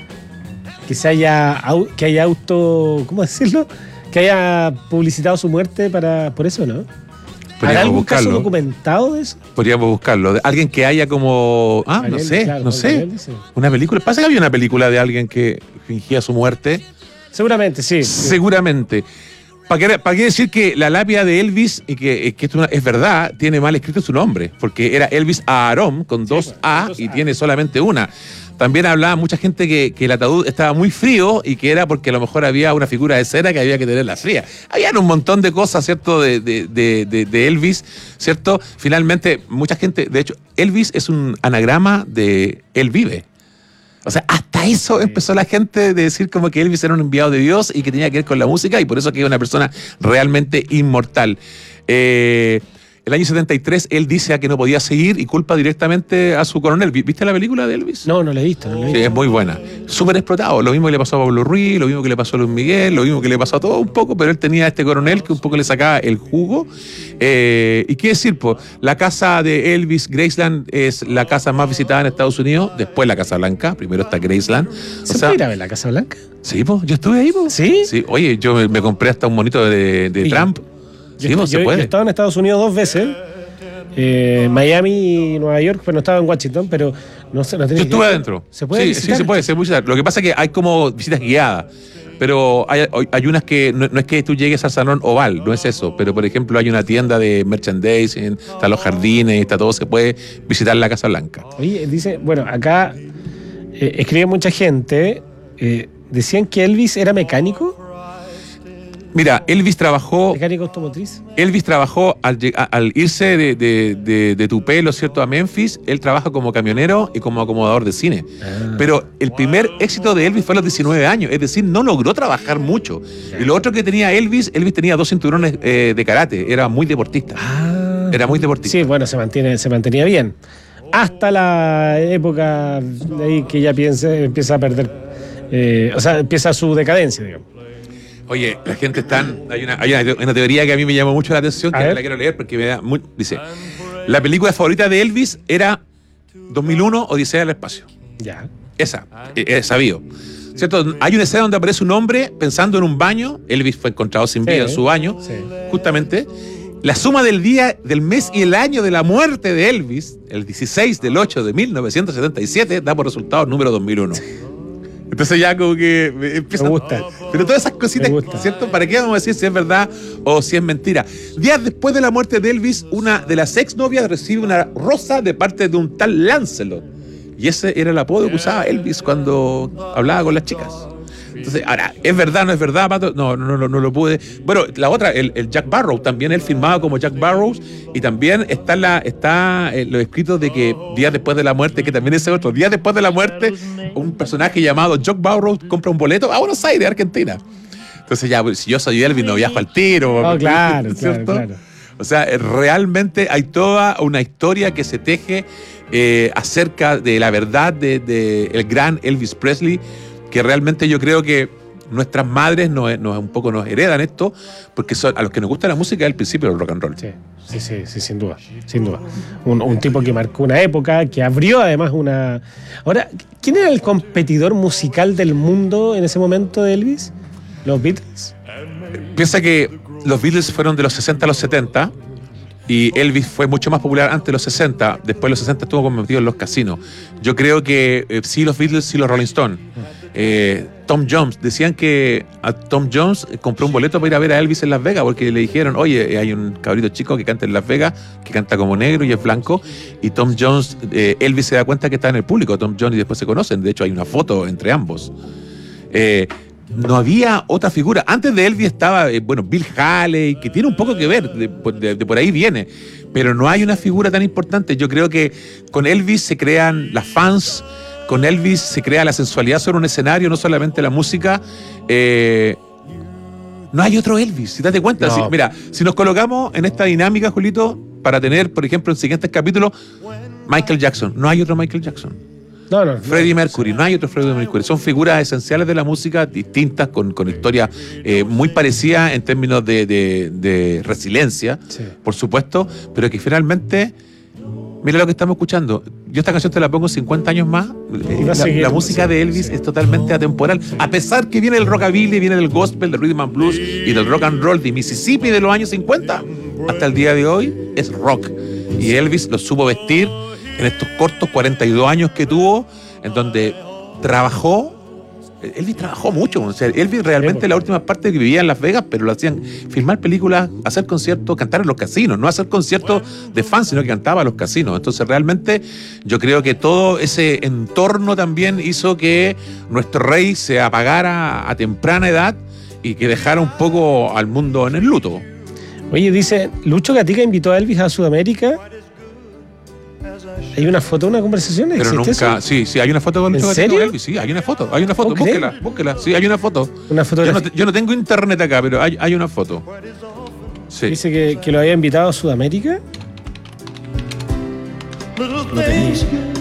haya ¿cómo decirlo? Que haya publicitado su muerte por eso, ¿no? ¿Habrá algún caso documentado de eso? Podríamos buscarlo. Alguien que haya como... no sé. Una película. Pasa que había una película de alguien que fingía su muerte. Seguramente, sí. Seguramente. ¿Para qué decir que la lápida de Elvis, y que esto es verdad, tiene mal escrito su nombre? Porque era Elvis Aaron, con dos A, y tiene solamente una. También hablaba mucha gente que el ataúd estaba muy frío, y que era porque a lo mejor había una figura de cera que había que tenerla fría. Habían un montón de cosas, ¿cierto? De Elvis, ¿cierto? Finalmente, mucha gente... De hecho, Elvis es un anagrama de Él vive. O sea, hasta eso empezó la gente de decir como que Elvis era un enviado de Dios y que tenía que ver con la música, y por eso que es una persona realmente inmortal. El año 73 él dice que no podía seguir y culpa directamente a su coronel. ¿Viste la película de Elvis? No la he visto. Sí, es muy buena. Súper explotado. Lo mismo que le pasó a Pablo Ruiz, lo mismo que le pasó a Luis Miguel, lo mismo que le pasó a todo un poco, pero él tenía a este coronel que un poco le sacaba el jugo. ¿Y qué decir? La casa de Elvis, Graceland, es la casa más visitada en Estados Unidos, después la Casa Blanca, primero está Graceland. ¿Se puede ir a ver la Casa Blanca? Sí, yo estuve ahí. ¿Sí? Sí. Oye, yo me compré hasta un monito de Trump. Yo he estado en Estados Unidos 2 veces, Miami y Nueva York, pero no estaba en Washington, pero no sé. Yo estuve adentro. ¿Se puede visitar? Sí, se puede visitar. Lo que pasa es que hay como visitas guiadas. Pero hay unas que no es que tú llegues al salón oval, no es eso. Pero, por ejemplo, hay una tienda de merchandising, están los jardines, está todo, se puede visitar la Casa Blanca. Oye, dice, bueno, acá escribe mucha gente, decían que Elvis era mecánico. Mira, Elvis trabajó... ¿Mecánico automotriz? Elvis trabajó al irse de Tupelo, ¿cierto?, a Memphis. Él trabaja como camionero y como acomodador de cine. Pero el primer éxito de Elvis fue a los 19 años. Es decir, no logró trabajar mucho. Y lo otro que tenía Elvis tenía 2 cinturones de karate. Era muy deportista. Era muy deportista. Sí, bueno, se mantenía bien. Hasta la época de ahí que ya empieza a perder... empieza su decadencia, digamos. Oye, la gente hay una teoría que a mí me llamó mucho la atención, que la quiero leer porque me da dice, la película favorita de Elvis era 2001 Odisea del Espacio. Ya. Esa, es sabido. ¿Cierto? Hay una escena donde aparece un hombre pensando en un baño. Elvis fue encontrado sin vida en su baño, justamente. La suma del día, del mes y el año de la muerte de Elvis, el 16 del 8 de 1977, da por resultado el número 2001. Entonces ya como que empieza... Me gusta. Pero todas esas cositas, ¿cierto? ¿Para qué vamos a decir si es verdad o si es mentira? Días después de la muerte de Elvis, una de las exnovias recibe una rosa de parte de un tal Lancelot. Y ese era el apodo que usaba Elvis cuando hablaba con las chicas. Entonces, ahora, ¿es verdad o no es verdad, Pato? No lo pude. Bueno, la otra, el Jack Barrow, también él firmaba como Jack Barrows, y también está los escritos de que días después de la muerte, que también ese otro, días después de la muerte, un personaje llamado Jack Barrows compra un boleto a Buenos Aires, Argentina. Entonces ya, si yo soy Elvis, no viajo al tiro. Oh, claro, ¿cierto? Claro. O sea, realmente hay toda una historia que se teje acerca de la verdad de el gran Elvis Presley, que realmente yo creo que nuestras madres un poco nos heredan esto, porque a los que nos gusta la música es el principio del rock and roll. Sí, sin duda. Un tipo que marcó una época, que abrió además una... Ahora, ¿quién era el competidor musical del mundo en ese momento de Elvis? ¿Los Beatles? Piensa que los Beatles fueron de los 60 a los 70, y Elvis fue mucho más popular antes de los 60. Después de los 60 estuvo metido en los casinos. Yo creo que sí los Beatles, sí los Rolling Stones. Tom Jones, decían que a Tom Jones compró un boleto para ir a ver a Elvis en Las Vegas, porque le dijeron, oye, hay un cabrito chico que canta en Las Vegas, que canta como negro y es blanco, y Tom Jones, Elvis se da cuenta que está en el público, Tom Jones, y después se conocen. De hecho hay una foto entre ambos. No había otra figura. Antes de Elvis estaba, Bill Haley, que tiene un poco que ver, de por ahí viene, pero no hay una figura tan importante. Yo creo que con Elvis se crean las fans, con Elvis se crea la sensualidad sobre un escenario, no solamente la música. No hay otro Elvis, si te das cuenta. No. Mira, si nos colocamos en esta dinámica, Julito, para tener, por ejemplo, en siguientes capítulos, Michael Jackson, no hay otro Michael Jackson. No. Freddie Mercury, no hay otro Freddie Mercury. Son figuras esenciales de la música, distintas, con historias muy parecidas en términos de resiliencia, por supuesto, pero que finalmente, mira lo que estamos escuchando. Yo esta canción te la pongo 50 años más. La música de Elvis es totalmente atemporal. A pesar que viene el rockabilly, viene del gospel, del rhythm and blues y del rock and roll de Mississippi de los años 50, hasta el día de hoy es rock. Y Elvis lo supo vestir en estos cortos 42 años que tuvo, en donde trabajó. Elvis trabajó mucho. O sea, Elvis realmente la última parte que vivía en Las Vegas, pero lo hacían filmar películas, hacer conciertos, cantar en los casinos, no hacer conciertos de fans, sino que cantaba en los casinos. Entonces realmente yo creo que todo ese entorno también hizo que nuestro rey se apagara a temprana edad y que dejara un poco al mundo en el luto. Oye, dice, Lucho Gatica invitó a Elvis a Sudamérica. ¿Hay una foto, una conversación? Pero nunca, eso? Sí, hay una foto con ¿En Lucho serio? Gatica. Sí, hay una foto, búsquela, sí, hay una foto. Una fotografía. Yo no tengo internet acá, pero hay una foto. Sí. Dice que lo había invitado a Sudamérica. No tenía.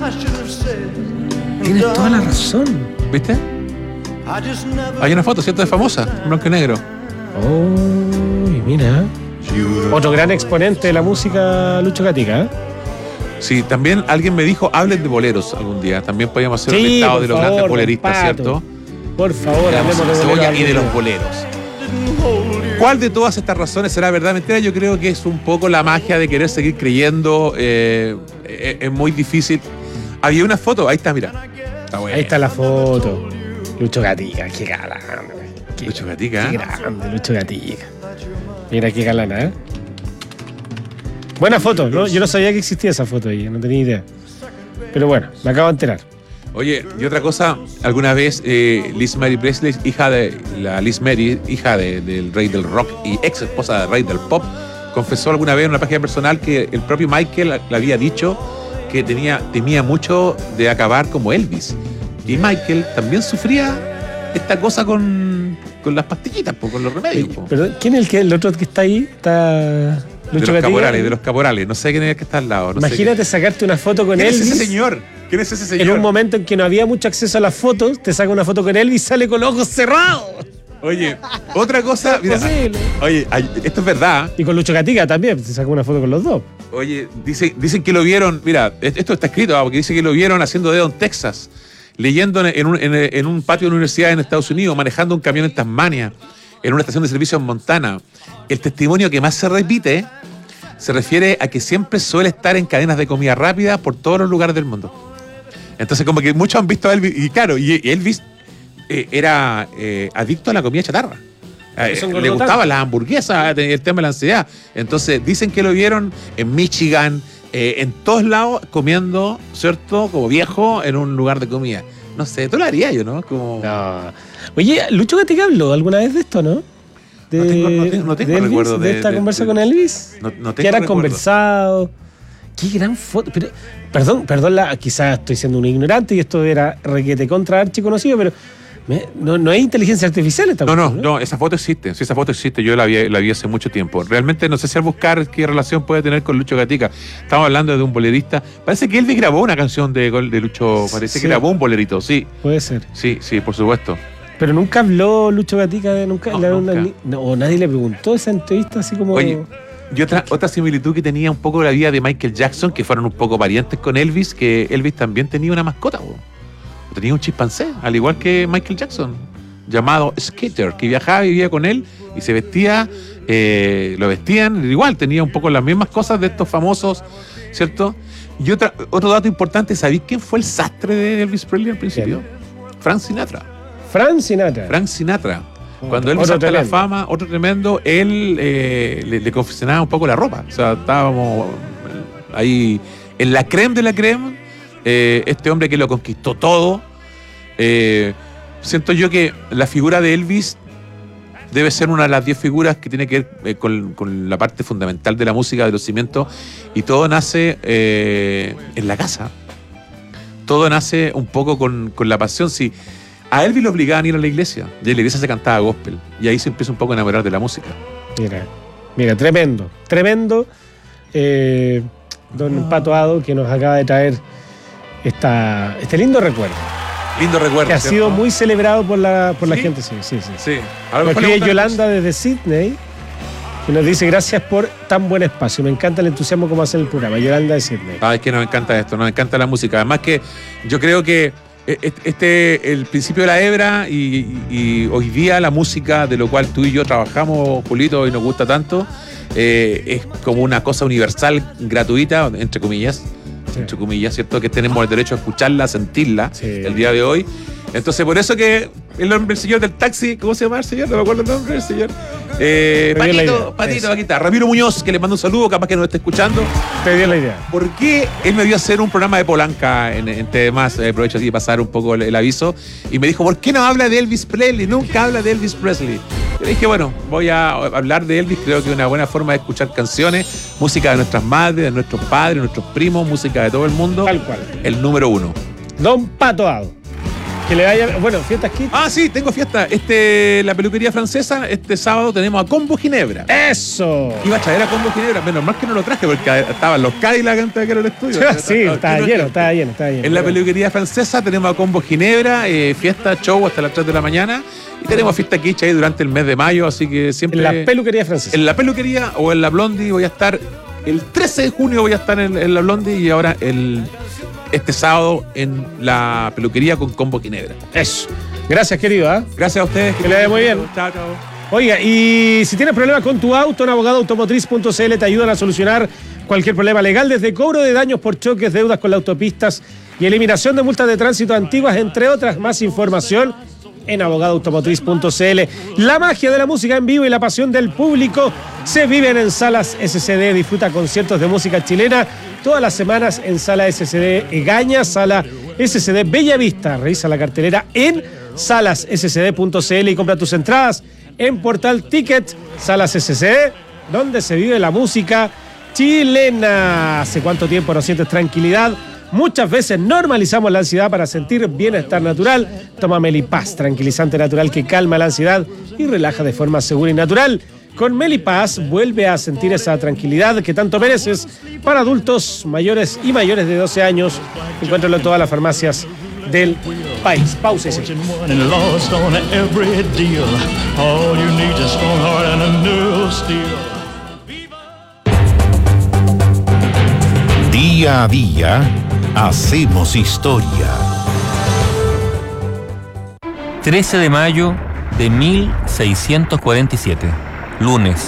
Tienes toda la razón. ¿Viste? Hay una foto, ¿cierto? Es famosa, en blanco y negro. Oh, mira. Otro gran exponente de la música, Lucho Gatica, ¿eh? Sí, también alguien me dijo, hablen de boleros algún día. También podríamos hacer un listado de los grandes boleristas, ¿cierto? Por favor, hablemos de boleros. Y de los boleros. ¿Cuál de todas estas razones será verdad o mentira? Yo creo que es un poco la magia de querer seguir creyendo. Es muy difícil. Había una foto, ahí está, mira. Está buena. Ahí está la foto. Lucho Gatica, qué galán. Lucho Gatica. Qué grande, Lucho Gatica. Mira qué galana, ¿eh? Buena foto, ¿no? Yo no sabía que existía esa foto ahí, no tenía idea. Pero bueno, me acabo de enterar. Oye, y otra cosa, alguna vez Liz Mary Presley, hija del rey del rock y ex esposa del rey del pop, confesó alguna vez en una página personal que el propio Michael le había dicho que temía mucho de acabar como Elvis. Y Michael también sufría esta cosa con las pastillitas, con los remedios. Perdón, ¿quién es el otro que está ahí? Está Lucho Gatica. De los caporales. No sé quién es el que está al lado. Imagínate sacarte una foto con Elvis. ¿Quién es ese señor? ¿Quién es ese señor? En un momento en que no había mucho acceso a las fotos, te saca una foto con Elvis y sale con los ojos cerrados. Oye, otra cosa. Mira, oye, esto es verdad. Y con Lucho Gatica también, te saca una foto con los dos. Oye, dicen que lo vieron. Mira, esto está escrito, porque dice que lo vieron haciendo dedo en Texas, leyendo en un patio de una universidad en Estados Unidos, manejando un camión en Tasmania, en una estación de servicio en Montana. El testimonio que más se repite se refiere a que siempre suele estar en cadenas de comida rápida por todos los lugares del mundo. Entonces, como que muchos han visto a Elvis, y claro, y Elvis era adicto a la comida chatarra. Le gustaban las hamburguesas, el tema de la ansiedad. Entonces, dicen que lo vieron en Michigan, en todos lados, comiendo, ¿cierto? Como viejo en un lugar de comida. No sé, tú lo harías yo, ¿no? No. Oye, Lucho Gatica habló alguna vez de esto, ¿no? No tengo recuerdo de esta conversa con Elvis. No tengo que era recuerdo. Conversado. Qué gran foto. Pero, perdón, quizás estoy siendo un ignorante y esto era requete contra archiconocido, pero no es inteligencia artificial esta cosa. No, esa foto existe. Sí, esa foto existe. Yo la vi hace mucho tiempo. Realmente no sé si al buscar qué relación puede tener con Lucho Gatica. Estamos hablando de un bolerista. Parece que Elvis grabó una canción de Lucho. Parece que grabó un bolerito, sí. Puede ser. Sí, por supuesto. Pero nunca habló Lucho Gatica de nunca. O nadie le preguntó esa entrevista así como. Oye, y otra similitud que tenía un poco la vida de Michael Jackson, que fueron un poco parientes con Elvis, que Elvis también tenía una mascota, tenía un chimpancé, al igual que Michael Jackson, llamado Skater, que viajaba y vivía con él y se vestía, lo vestían igual, tenía un poco las mismas cosas de estos famosos, ¿cierto? Y otro dato importante, ¿sabéis quién fue el sastre de Elvis Presley al principio? Frank Sinatra. Cuando él saltó a la fama, otro tremendo, él le confeccionaba un poco la ropa. O sea, estábamos ahí en la crème de la crème. Este hombre que lo conquistó todo. Siento yo que la figura de Elvis debe ser una de las 10 figuras que tiene que ver con la parte fundamental de la música, de los cimientos. Y todo nace en la casa. Todo nace un poco con la pasión. Sí. A Elvis lo obligaban a ir a la iglesia, y en la iglesia se cantaba gospel, y ahí se empieza un poco a enamorar de la música. Mira, tremendo. Don Pato Ado, que nos acaba de traer este lindo recuerdo. Que ha sido muy celebrado por la gente, sí. Lo escribe Yolanda desde Sydney, que nos dice: gracias por tan buen espacio, me encanta el entusiasmo como hacen el programa. Yolanda de Sydney. Es que nos encanta esto, nos encanta la música. Además que yo creo que el principio de la hebra y hoy día la música, de lo cual tú y yo trabajamos, Julito, y nos gusta tanto, es como una cosa universal, gratuita, entre comillas, ¿cierto? Que tenemos el derecho a escucharla, a sentirla el día de hoy. Entonel por eso que el señor del taxi, ¿cómo se llama el señor? No me acuerdo el nombre del señor. Patito, aquí está. Ramiro Muñoz, que le mando un saludo, capaz que nos esté escuchando. Te dio la idea. ¿Por qué él me vio hacer un programa de Polanca en TVMás? Aprovecho así de pasar un poco el aviso. Y me dijo: ¿por qué no habla de Elvis Presley? Nunca habla de Elvis Presley. Yo dije: bueno, voy a hablar de Elvis. Creo que es una buena forma de escuchar canciones, música de nuestras madres, de nuestros padres, de nuestros primos, música de todo el mundo. Tal cual. El número 1. Don Pato Ado. Que le vaya. Bueno, fiestas Kids. Sí, tengo fiesta. La peluquería francesa, este sábado tenemos a Combo Ginebra. ¡Eso! Iba a traer a Combo Ginebra, menos mal que no lo traje porque estaban los Cadillac antes de que era el estudio. Sí, estaba lleno. En la peluquería francesa tenemos a Combo Ginebra, fiesta, show hasta las 3 de la mañana. Y tenemos fiesta Kitsch ahí durante el mes de mayo, así que siempre. En la peluquería francesa. En la peluquería o en la Blondie voy a estar. El 13 de junio voy a estar en la Blondie y ahora este sábado en la peluquería con Combo Ginebra. Eso. Gracias, querido. Gracias a ustedes. Que le vaya muy bien. Chao. Oiga, y si tienes problemas con tu auto, un abogado automotriz.cl te ayudan a solucionar cualquier problema legal, desde cobro de daños por choques, deudas con las autopistas y eliminación de multas de tránsito antiguas, entre otras. Más información en abogadoautomotriz.cl. La magia de la música en vivo y la pasión del público se viven en Salas SCD. Disfruta conciertos de música chilena todas las semanas en Sala SCD Egaña, Sala SCD Bellavista. Revisa la cartelera en salasscd.cl y compra tus entradas en Portal Ticket. Salas SCD, donde se vive la música chilena. ¿Hace cuánto tiempo no sientes tranquilidad? Muchas veces normalizamos la ansiedad para sentir bienestar natural. Toma Melipaz, tranquilizante natural que calma la ansiedad y relaja de forma segura y natural. Con Melipaz vuelve a sentir esa tranquilidad que tanto mereces. Para adultos mayores y mayores de 12 años, encuéntralo en todas las farmacias del país. Pausa y seguimos. Día a día hacemos historia. 13 de mayo de 1647. Lunes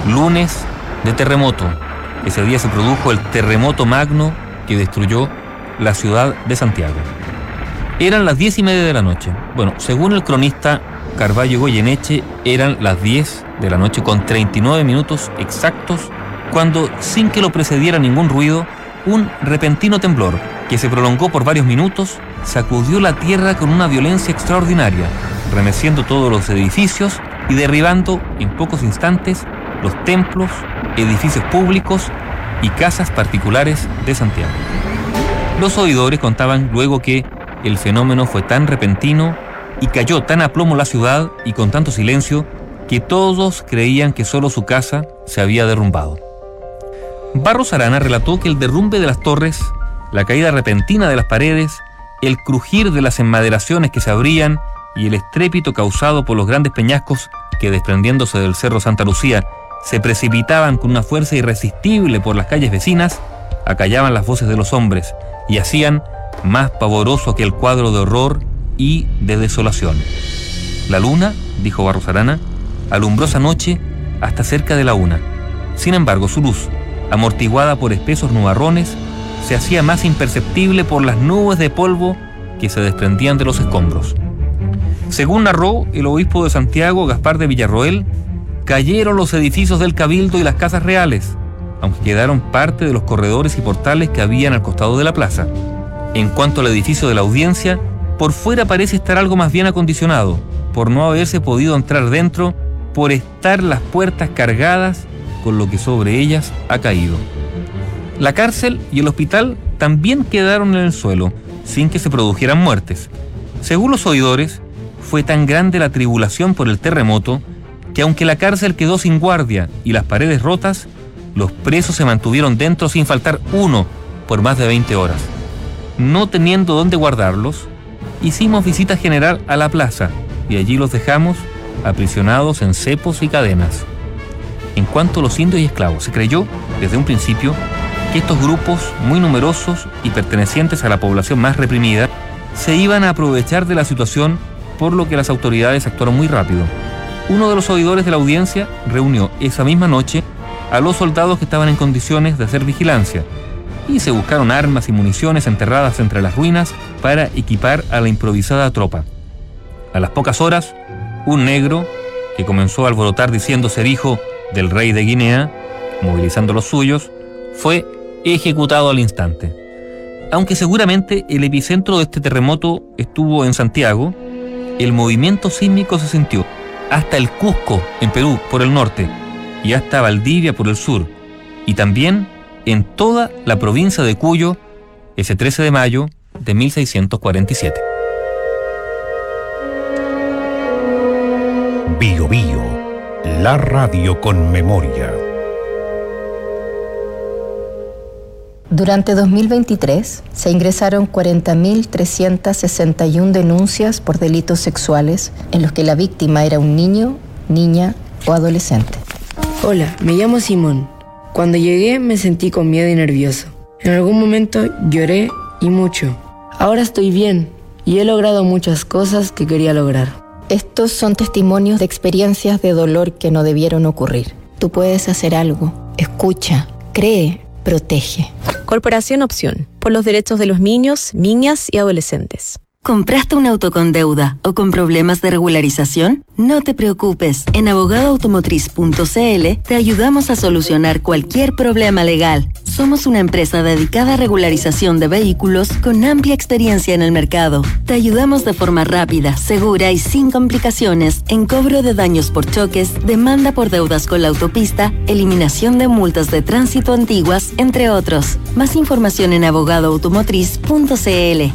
de terremoto. Ese día se produjo el terremoto magno que destruyó la ciudad de Santiago. Eran las 10:30 de la noche. Bueno, según el cronista Carvalho Goyeneche, eran las 10 de la noche con 39 minutos exactos cuando, sin que lo precediera ningún ruido, un repentino temblor que se prolongó por varios minutos sacudió la tierra con una violencia extraordinaria, remeciendo todos los edificios y derribando en pocos instantes los templos, edificios públicos y casas particulares de Santiago. Los oidores contaban luego que el fenómeno fue tan repentino y cayó tan a plomo la ciudad y con tanto silencio que todos creían que solo su casa se había derrumbado. Barros Arana relató que el derrumbe de las torres, la caída repentina de las paredes, el crujir de las enmaderaciones que se abrían y el estrépito causado por los grandes peñascos que, desprendiéndose del Cerro Santa Lucía, se precipitaban con una fuerza irresistible por las calles vecinas, acallaban las voces de los hombres y hacían más pavoroso aquel cuadro de horror y de desolación. La luna, dijo Barros Arana, alumbró esa noche hasta cerca de la 1. Sin embargo, su luz, amortiguada por espesos nubarrones, se hacía más imperceptible por las nubes de polvo que se desprendían de los escombros. Según narró el obispo de Santiago, Gaspar de Villarroel, cayeron los edificios del Cabildo y las casas reales, aunque quedaron parte de los corredores y portales que habían al costado de la plaza. En cuanto al edificio de la Audiencia, por fuera parece estar algo más bien acondicionado, por no haberse podido entrar dentro, por estar las puertas cargadas con lo que sobre ellas ha caído. La cárcel y el hospital también quedaron en el suelo, sin que se produjeran muertes. Según los oidores, fue tan grande la tribulación por el terremoto que aunque la cárcel quedó sin guardia y las paredes rotas, los presos se mantuvieron dentro sin faltar uno por más de 20 horas. No teniendo dónde guardarlos, hicimos visita general a la plaza y allí los dejamos aprisionados en cepos y cadenas. En cuanto a los indios y esclavos, se creyó desde un principio que estos grupos muy numerosos y pertenecientes a la población más reprimida se iban a aprovechar de la situación, por lo que las autoridades actuaron muy rápido. Uno de los oidores de la Audiencia reunió esa misma noche a los soldados que estaban en condiciones de hacer vigilancia y se buscaron armas y municiones enterradas entre las ruinas para equipar a la improvisada tropa. A las pocas horas, un negro, que comenzó a alborotar diciendo ser hijo del rey de Guinea, movilizando los suyos, fue ejecutado al instante. Aunque seguramente el epicentro de este terremoto estuvo en Santiago, el movimiento sísmico se sintió hasta el Cusco, en Perú, por el norte, y hasta Valdivia, por el sur, y también en toda la provincia de Cuyo, ese 13 de mayo de 1647. Bio Bio, la radio con memoria. Durante 2023 se ingresaron 40.361 denuncias por delitos sexuales en los que la víctima era un niño, niña o adolescente. Hola, me llamo Simón. Cuando llegué me sentí con miedo y nervioso. En algún momento lloré y mucho. Ahora estoy bien y he logrado muchas cosas que quería lograr. Estos son testimonios de experiencias de dolor que no debieron ocurrir. Tú puedes hacer algo. Escucha, cree, protege. Corporación Opción, por los derechos de los niños, niñas y adolescentes. ¿Compraste un auto con deuda o con problemas de regularización? No te preocupes. En abogadoautomotriz.cl te ayudamos a solucionar cualquier problema legal. Somos una empresa dedicada a regularización de vehículos con amplia experiencia en el mercado. Te ayudamos de forma rápida, segura y sin complicaciones en cobro de daños por choques, demanda por deudas con la autopista, eliminación de multas de tránsito antiguas, entre otros. Más información en abogadoautomotriz.cl.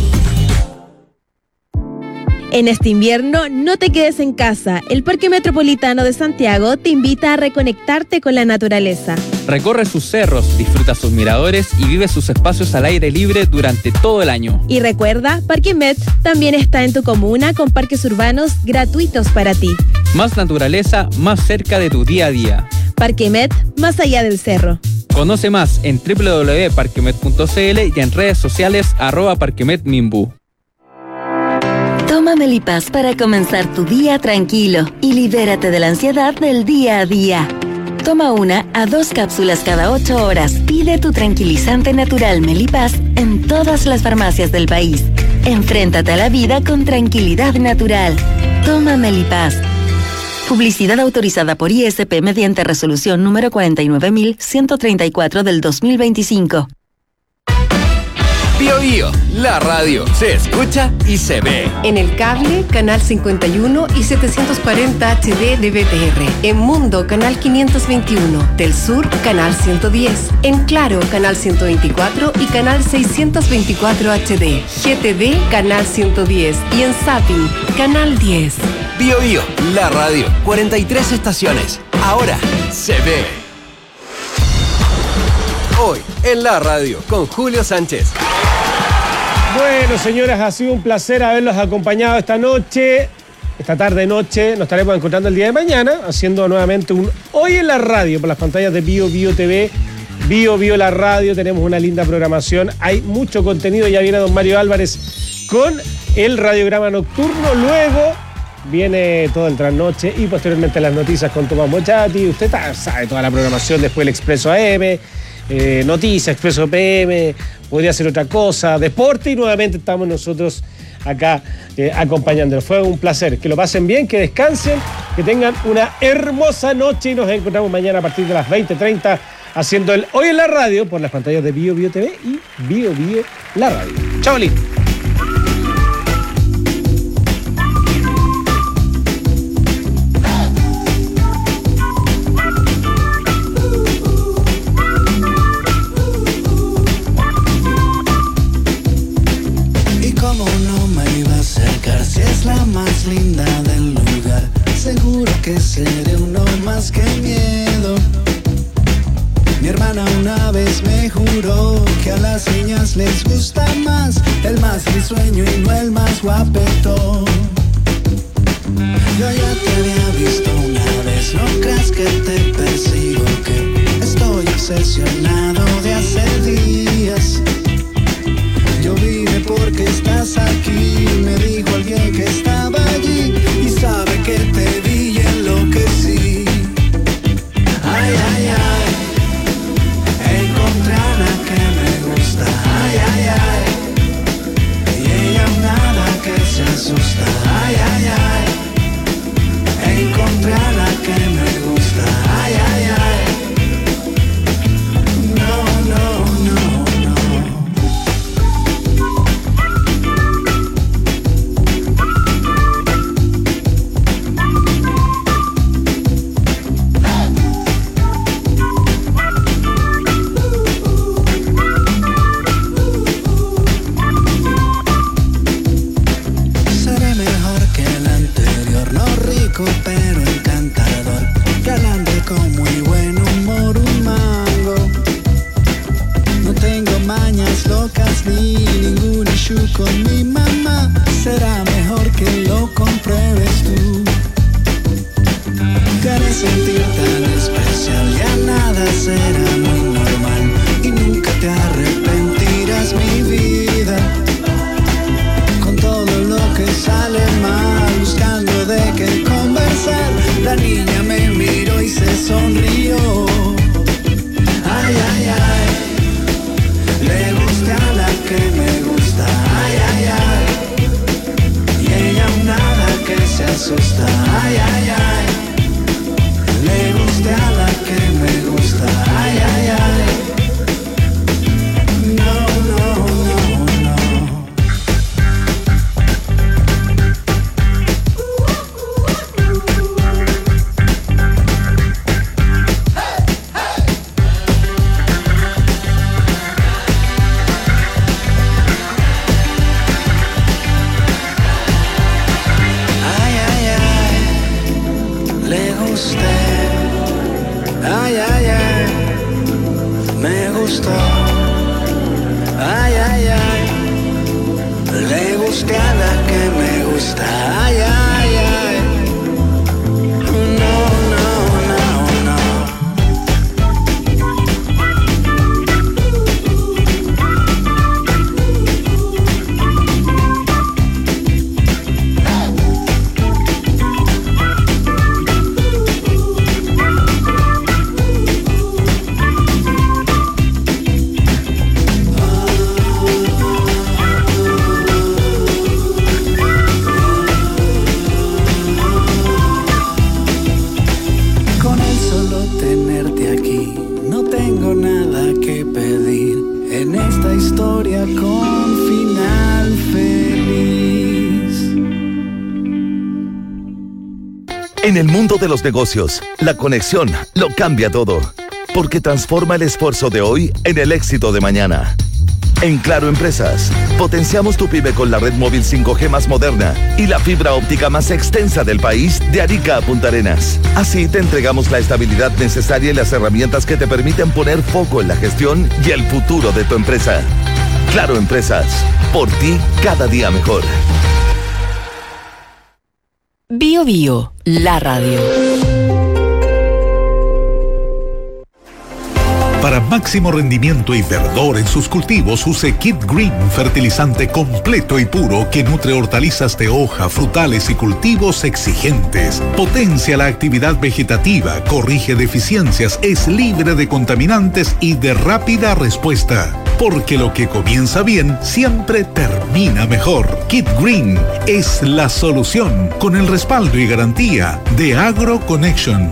En este invierno, no te quedes en casa. El Parque Metropolitano de Santiago te invita a reconectarte con la naturaleza. Recorre sus cerros, disfruta sus miradores y vive sus espacios al aire libre durante todo el año. Y recuerda, Parque Met también está en tu comuna con parques urbanos gratuitos para ti. Más naturaleza, más cerca de tu día a día. Parque Met, más allá del cerro. Conoce más en www.parquemet.cl y en redes sociales @parquemetminbu. Toma Melipaz para comenzar tu día tranquilo y libérate de la ansiedad del día a día. Toma 1 a 2 cápsulas cada 8 horas. Pide tu tranquilizante natural Melipaz en todas las farmacias del país. Enfréntate a la vida con tranquilidad natural. Toma Melipaz. Publicidad autorizada por ISP mediante resolución número 49134 del 2025. Bio Bio, la radio se escucha y se ve. En el cable, canal 51 y 740 HD de BTR. En Mundo, canal 521. Del Sur, canal 110. En Claro, canal 124 y canal 624 HD. GTV, canal 110. Y en Zapping, canal 10. Bio Bio, la radio, 43 estaciones. Ahora se ve. Hoy en la radio con Julio Sánchez. Bueno, señoras, ha sido un placer haberlos acompañado esta noche, esta tarde-noche. Nos estaremos encontrando el día de mañana, haciendo nuevamente un Hoy en la Radio por las pantallas de Bio Bio TV, Bio Bio la radio. Tenemos una linda programación, hay mucho contenido. Ya viene don Mario Álvarez con el radiograma nocturno. Luego viene todo el trasnoche y posteriormente las noticias con Tomás Mochati. Usted sabe toda la programación, después el Expreso AM, Noticias, Expreso PM, podría ser otra cosa, deporte, y nuevamente estamos nosotros acá acompañándolos. Fue un placer, que lo pasen bien, que descansen, que tengan una hermosa noche y nos encontramos mañana a partir de las 20:30 haciendo el Hoy en la Radio por las pantallas de Bio Bio TV y Bio Bio la radio. Chao, Lin. Más linda del lugar, seguro que seré uno más que miedo. Mi hermana una vez me juró que a las niñas les gusta más el más risueño y no el más guapetón. Yo ya te había visto una vez, no creas que te persigo, que estoy obsesionado de hace días. Yo vine porque estás aquí, me dijo alguien que estaba allí y sabe que te vi y enloquecí. Ay, ay, ay, encontré a la que me gusta. Ay, ay, ay, y ella nada que se asusta. Ay, ay, ay, encontré a la que me gusta. Ay, ay, ay, no, no, no. Pero encantador, galante con muy buen humor, un mango. No tengo mañas locas ni ningún issue con mi mamá. Será mejor que lo compruebes tú. Te haré sentir tan especial, ya nada será muy normal y nunca te arrepentirás, mi vida. Con todo lo que sale mal, buscando de qué conversar, la niña me miró y se sonrió. Ay, ay, ay, le gusta a la que me gusta. Ay, ay, ay. ay, ay, ay, me gustó. Ay, ay, ay, le gusté a la que me gusta. Ay, ay, ay, no, no, no, no. Con final feliz. En el mundo de los negocios, la conexión lo cambia todo, porque transforma el esfuerzo de hoy en el éxito de mañana. En Claro Empresas, potenciamos tu pyme con la red móvil 5G más moderna y la fibra óptica más extensa del país, de Arica a Punta Arenas. Así te entregamos la estabilidad necesaria y las herramientas que te permiten poner foco en la gestión y el futuro de tu empresa. Claro Empresas, por ti cada día mejor. Bio Bio, la radio. Para máximo rendimiento y verdor en sus cultivos, use Kid Green, fertilizante completo y puro que nutre hortalizas de hoja, frutales y cultivos exigentes. Potencia la actividad vegetativa, corrige deficiencias, es libre de contaminantes y de rápida respuesta. Porque lo que comienza bien siempre termina mejor. Kid Green es la solución, con el respaldo y garantía de AgroConnection.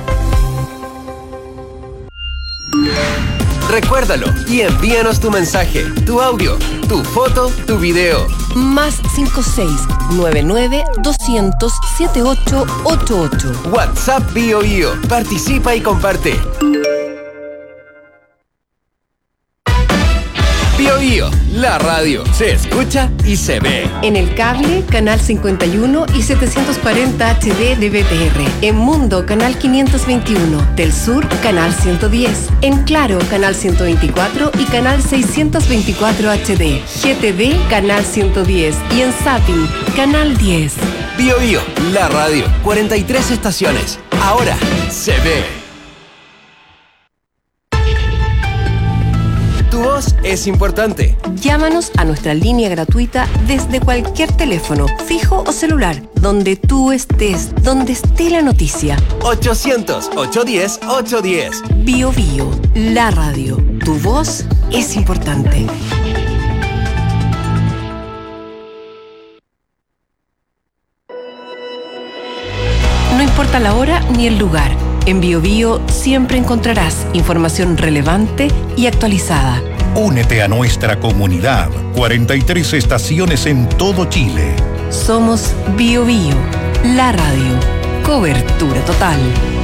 Recuérdalo y envíanos tu mensaje, tu audio, tu foto, tu video. Más 56-99-200-7888. WhatsApp BioBio. Participa y comparte. BioBio, la radio. Se escucha y se ve. En el cable, canal 51 y 740 HD de BTR. En Mundo, canal 521. Del Sur, canal 110. En Claro, canal 124 y canal 624 HD. GTV, canal 110. Y en Zapping, canal 10. BioBio, la radio. 43 estaciones. Ahora se ve. Tu voz es importante. Llámanos a nuestra línea gratuita desde cualquier teléfono, fijo o celular, donde tú estés, donde esté la noticia. 800-810-810. Bio Bio, la radio. Tu voz es importante. No importa la hora ni el lugar. En Bio Bio siempre encontrarás información relevante y actualizada. Únete a nuestra comunidad. 43 estaciones en todo Chile. Somos Bio Bio, la radio. Cobertura total.